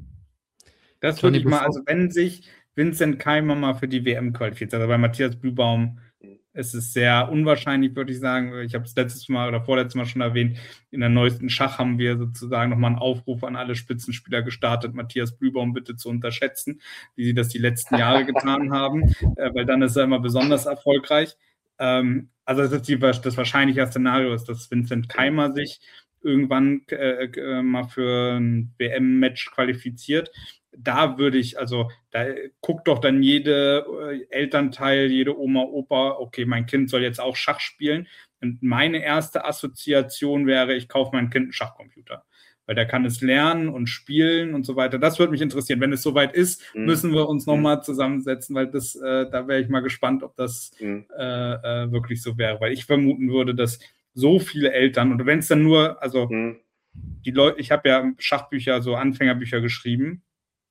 Das würde Johnny, ich mal, bevor, also wenn sich Vincent Keimer mal für die W M qualifiziert, also bei Matthias Blühbaum ist es sehr unwahrscheinlich, würde ich sagen. Ich habe es letztes Mal oder vorletztes Mal schon erwähnt, in der neuesten Schach haben wir sozusagen nochmal einen Aufruf an alle Spitzenspieler gestartet, Matthias Blühbaum bitte zu unterschätzen, wie sie das die letzten Jahre getan haben, äh, weil dann ist er immer besonders erfolgreich. Ähm, also das ist die, das wahrscheinliche Szenario ist, dass Vincent Keimer sich irgendwann äh, äh, mal für ein W M-Match qualifiziert. Da würde ich, also da guckt doch dann jede äh, Elternteil, jede Oma, Opa, okay, mein Kind soll jetzt auch Schach spielen. Und meine erste Assoziation wäre, ich kaufe meinem Kind einen Schachcomputer. Weil der kann es lernen und spielen und so weiter. Das würde mich interessieren. Wenn es soweit ist, Mhm. müssen wir uns Mhm. nochmal zusammensetzen, weil das, äh, da wäre ich mal gespannt, ob das Mhm. äh, äh, wirklich so wäre. Weil ich vermuten würde, dass so viele Eltern, und wenn es dann nur, also Mhm. die Leute, ich habe ja Schachbücher, so Anfängerbücher geschrieben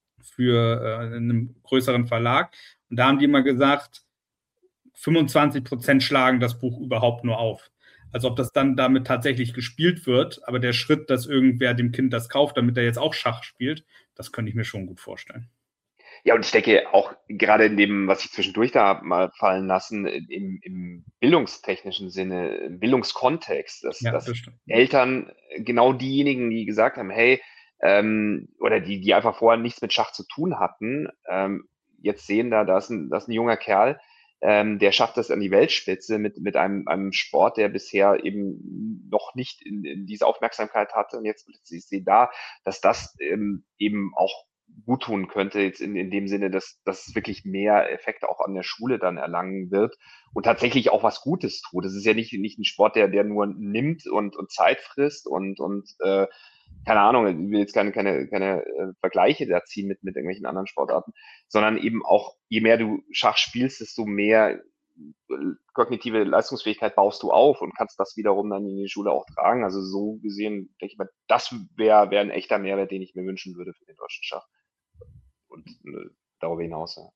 für äh, einen größeren Verlag. Und da haben die immer gesagt, fünfundzwanzig Prozent schlagen das Buch überhaupt nur auf. Also ob das dann damit tatsächlich gespielt wird, aber der Schritt, dass irgendwer dem Kind das kauft, damit er jetzt auch Schach spielt, das könnte ich mir schon gut vorstellen. Ja, und ich denke auch gerade in dem, was ich zwischendurch da hab mal fallen lassen, im, im bildungstechnischen Sinne, im Bildungskontext, dass, Ja, dass das stimmt. Eltern genau diejenigen, die gesagt haben, hey, ähm, oder die, die einfach vorher nichts mit Schach zu tun hatten, ähm, jetzt sehen da, da ist ein, da ist ein junger Kerl, ähm, der schafft das an die Weltspitze mit, mit einem, einem Sport, der bisher eben noch nicht in, in diese Aufmerksamkeit hatte. Und jetzt ich sehe da, dass das ähm, eben auch gut tun könnte, jetzt in, in dem Sinne, dass, dass es wirklich mehr Effekte auch an der Schule dann erlangen wird und tatsächlich auch was Gutes tut. Das ist ja nicht, nicht ein Sport, der, der nur nimmt und, und Zeit frisst und, und äh, keine Ahnung, ich will jetzt keine, keine, keine äh, Vergleiche da ziehen mit, mit irgendwelchen anderen Sportarten, sondern eben auch, je mehr du Schach spielst, desto mehr äh, kognitive Leistungsfähigkeit baust du auf und kannst das wiederum dann in die Schule auch tragen. Also so gesehen, denke ich mal, das wäre wär ein echter Mehrwert, den ich mir wünschen würde für den deutschen Schach und äh, darüber hinaus. Ja.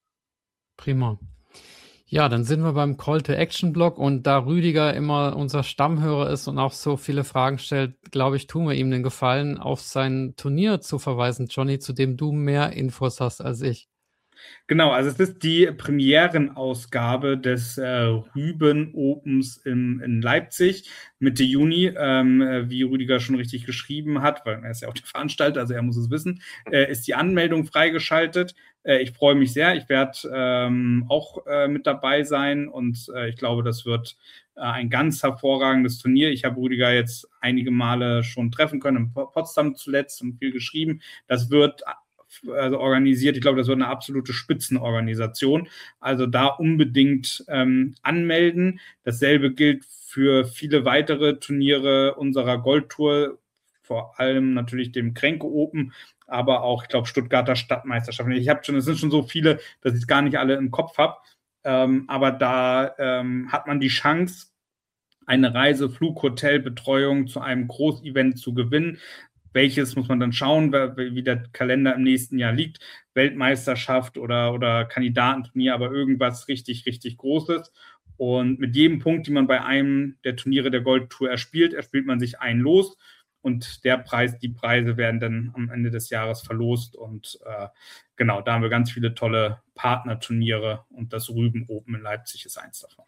prima. Ja, dann sind wir beim Call-to-Action-Block und da Rüdiger immer unser Stammhörer ist und auch so viele Fragen stellt, glaube ich, tun wir ihm den Gefallen, auf sein Turnier zu verweisen, Johnny, zu dem du mehr Infos hast als ich. Genau, also es ist die Premierenausgabe des äh, Rüben Opens in, in Leipzig Mitte Juni, ähm, wie Rüdiger schon richtig geschrieben hat, weil er ist ja auch der Veranstalter, also er muss es wissen, äh, ist die Anmeldung freigeschaltet. Äh, ich freue mich sehr, ich werde ähm, auch äh, mit dabei sein und äh, ich glaube, das wird äh, ein ganz hervorragendes Turnier. Ich habe Rüdiger jetzt einige Male schon treffen können, in Potsdam zuletzt und viel geschrieben. Das wird also organisiert. Ich glaube, das wird eine absolute Spitzenorganisation. Also da unbedingt ähm, anmelden. Dasselbe gilt für viele weitere Turniere unserer Goldtour, vor allem natürlich dem Kränke Open, aber auch, ich glaube, Stuttgarter Stadtmeisterschaften. Ich habe schon, es sind schon so viele, dass ich es gar nicht alle im Kopf habe. Ähm, aber da ähm, hat man die Chance, eine Reise, Flug, Hotel, Betreuung zu einem Großevent zu gewinnen. Welches muss man dann schauen, wie der Kalender im nächsten Jahr liegt. Weltmeisterschaft oder, oder Kandidatenturnier, aber irgendwas richtig, richtig Großes. Und mit jedem Punkt, den man bei einem der Turniere der Goldtour erspielt, erspielt man sich ein Los. Und der Preis, die Preise werden dann am Ende des Jahres verlost. Und äh, genau, da haben wir ganz viele tolle Partnerturniere. Und das Rüben Open in Leipzig ist eins davon.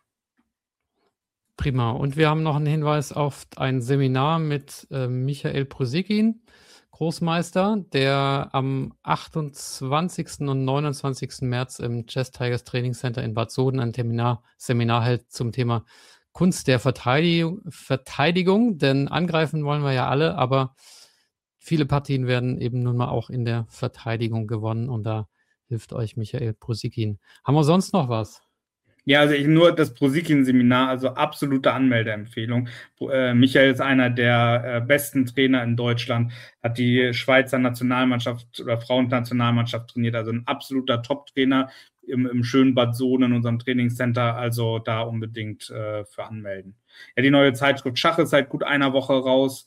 Prima. Und wir haben noch einen Hinweis auf ein Seminar mit äh, Michael Prusikin, Großmeister, der am achtundzwanzigsten und neunundzwanzigsten März im Chess Tigers Training Center in Bad Soden ein Seminar, Seminar hält zum Thema Kunst der Verteidigung, Verteidigung, denn angreifen wollen wir ja alle, aber viele Partien werden eben nun mal auch in der Verteidigung gewonnen und da hilft euch Michael Prusikin. Haben wir sonst noch was? Ja, also ich nur das Prusikin-Seminar, also absolute Anmeldeempfehlung. Äh, Michael ist einer der äh, besten Trainer in Deutschland, hat die Schweizer Nationalmannschaft oder Frauennationalmannschaft trainiert, also ein absoluter Top-Trainer im, im schönen Bad Sohn in unserem Trainingscenter, also da unbedingt äh, für anmelden. Ja, die neue Zeitschrift Schach ist seit gut einer Woche raus.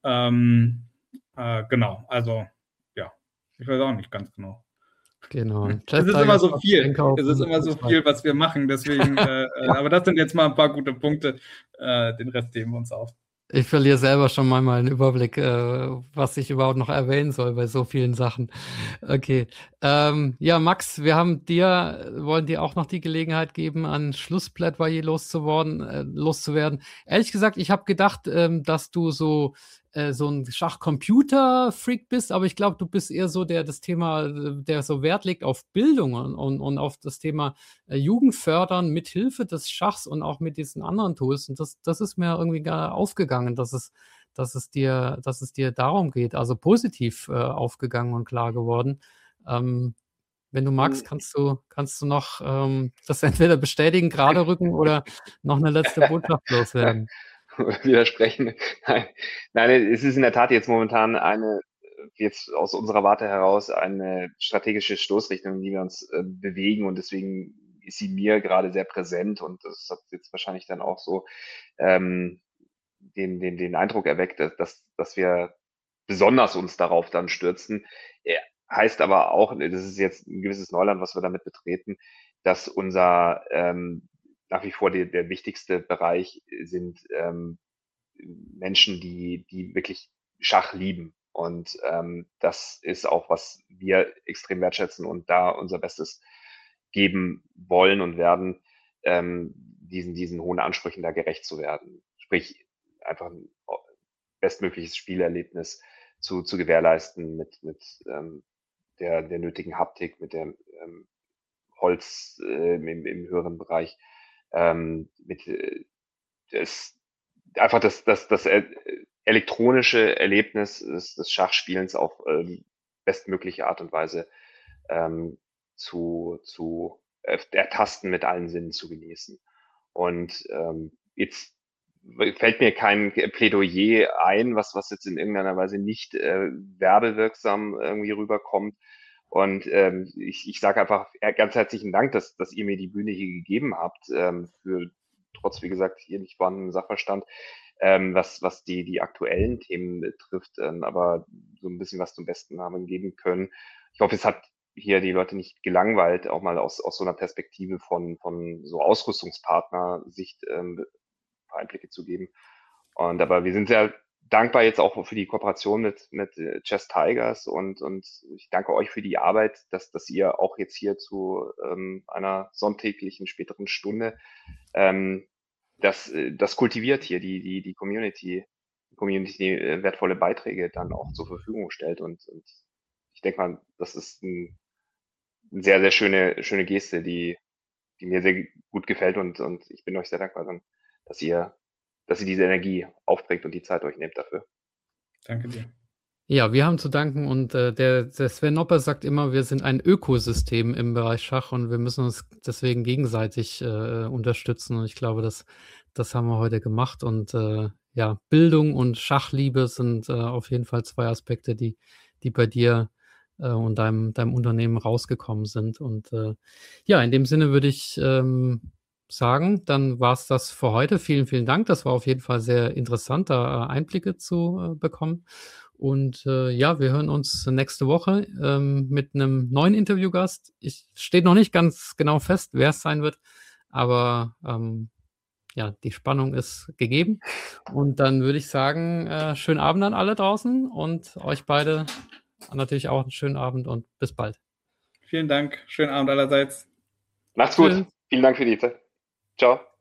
Ähm, äh, genau, also ja, ich weiß auch nicht ganz genau. Genau. Es ist immer so viel. Es ist immer so viel, was wir machen. Deswegen, äh, aber das sind jetzt mal ein paar gute Punkte. Äh, den Rest heben wir uns auf. Ich verliere selber schon mal einen Überblick, äh, was ich überhaupt noch erwähnen soll bei so vielen Sachen. Okay. Ähm, ja, Max, wir haben dir, wollen dir auch noch die Gelegenheit geben, an Schlussplädoyer loszuwerden. Äh, loszuwerden. Ehrlich gesagt, ich habe gedacht, ähm, dass du so äh, so ein Schachcomputer-Freak bist, aber ich glaube, du bist eher so der das Thema, der so Wert legt auf Bildung und, und, und auf das Thema äh, Jugend fördern mit Hilfe des Schachs und auch mit diesen anderen Tools. Und das, das ist mir irgendwie gar aufgegangen, dass es, dass es dir, dass es dir darum geht, also positiv äh, aufgegangen und klar geworden. Ähm, wenn du magst, kannst du, kannst du noch ähm, das entweder bestätigen, gerade rücken oder noch eine letzte Botschaft loswerden. Widersprechen. Nein. Nein, es ist in der Tat jetzt momentan eine, jetzt aus unserer Warte heraus, eine strategische Stoßrichtung, in die wir uns äh, bewegen und deswegen ist sie mir gerade sehr präsent und das hat jetzt wahrscheinlich dann auch so ähm, den, den, den Eindruck erweckt, dass, dass, dass wir besonders uns darauf dann stürzen. Ja, heißt aber auch, das ist jetzt ein gewisses Neuland, was wir damit betreten, dass unser ähm, nach wie vor die, der wichtigste Bereich sind ähm, Menschen, die, die wirklich Schach lieben. Und ähm, das ist auch, was wir extrem wertschätzen und da unser Bestes geben wollen und werden, ähm, diesen, diesen hohen Ansprüchen da gerecht zu werden. Sprich, einfach ein bestmögliches Spielerlebnis zu, zu gewährleisten mit, mit ähm, der, der nötigen Haptik, mit dem ähm, Holz äh, im, im höheren Bereich, ähm, mit äh, das, einfach das, das, das elektronische Erlebnis des, des Schachspielens auf ähm, bestmögliche Art und Weise ähm, zu, zu äh, ertasten, mit allen Sinnen zu genießen. Und ähm, jetzt fällt mir kein Plädoyer ein, was, was jetzt in irgendeiner Weise nicht äh, werbewirksam irgendwie rüberkommt. Und ähm, ich, ich sage einfach ganz herzlichen Dank, dass, dass ihr mir die Bühne hier gegeben habt, ähm, für trotz, wie gesagt, hier nicht vorhandenen Sachverstand, ähm, was, was die, die aktuellen Themen betrifft, ähm, aber so ein bisschen was zum Besten haben geben können. Ich hoffe, es hat hier die Leute nicht gelangweilt, auch mal aus, aus so einer Perspektive von, von so Ausrüstungspartner-Sicht ähm, ein paar Einblicke zu geben. Und aber wir sind sehr dankbar jetzt auch für die Kooperation mit, mit Chess Tigers und, und ich danke euch für die Arbeit, dass, dass ihr auch jetzt hier zu ähm, einer sonntäglichen späteren Stunde ähm, das, das kultiviert hier, die, die, die Community, die Community äh, wertvolle Beiträge dann auch zur Verfügung stellt und, und ich denke mal, das ist ein, eine sehr, sehr schöne, schöne Geste, die, die mir sehr gut gefällt und, und ich bin euch sehr dankbar, dann, dass ihr dass ihr diese Energie aufbringt und die Zeit euch nehmt dafür. Danke dir. Ja, wir haben zu danken und äh, der, der Sven Nopper sagt immer, wir sind ein Ökosystem im Bereich Schach und wir müssen uns deswegen gegenseitig äh, unterstützen. Und ich glaube, das, das haben wir heute gemacht. Und äh, ja, Bildung und Schachliebe sind äh, auf jeden Fall zwei Aspekte, die, die bei dir äh, und deinem, deinem Unternehmen rausgekommen sind. Und äh, ja, in dem Sinne würde ich ähm, sagen, dann war es das für heute. Vielen, vielen Dank. Das war auf jeden Fall sehr interessant, da äh, Einblicke zu äh, bekommen. Und äh, ja, wir hören uns nächste Woche ähm, mit einem neuen Interviewgast. Ich steht noch nicht ganz genau fest, wer es sein wird, aber ähm, ja, die Spannung ist gegeben. Und dann würde ich sagen, äh, schönen Abend an alle draußen und euch beide natürlich auch einen schönen Abend und bis bald. Vielen Dank. Schönen Abend allerseits. Macht's gut. Tschüss. Vielen Dank für die Zeit. Ciao.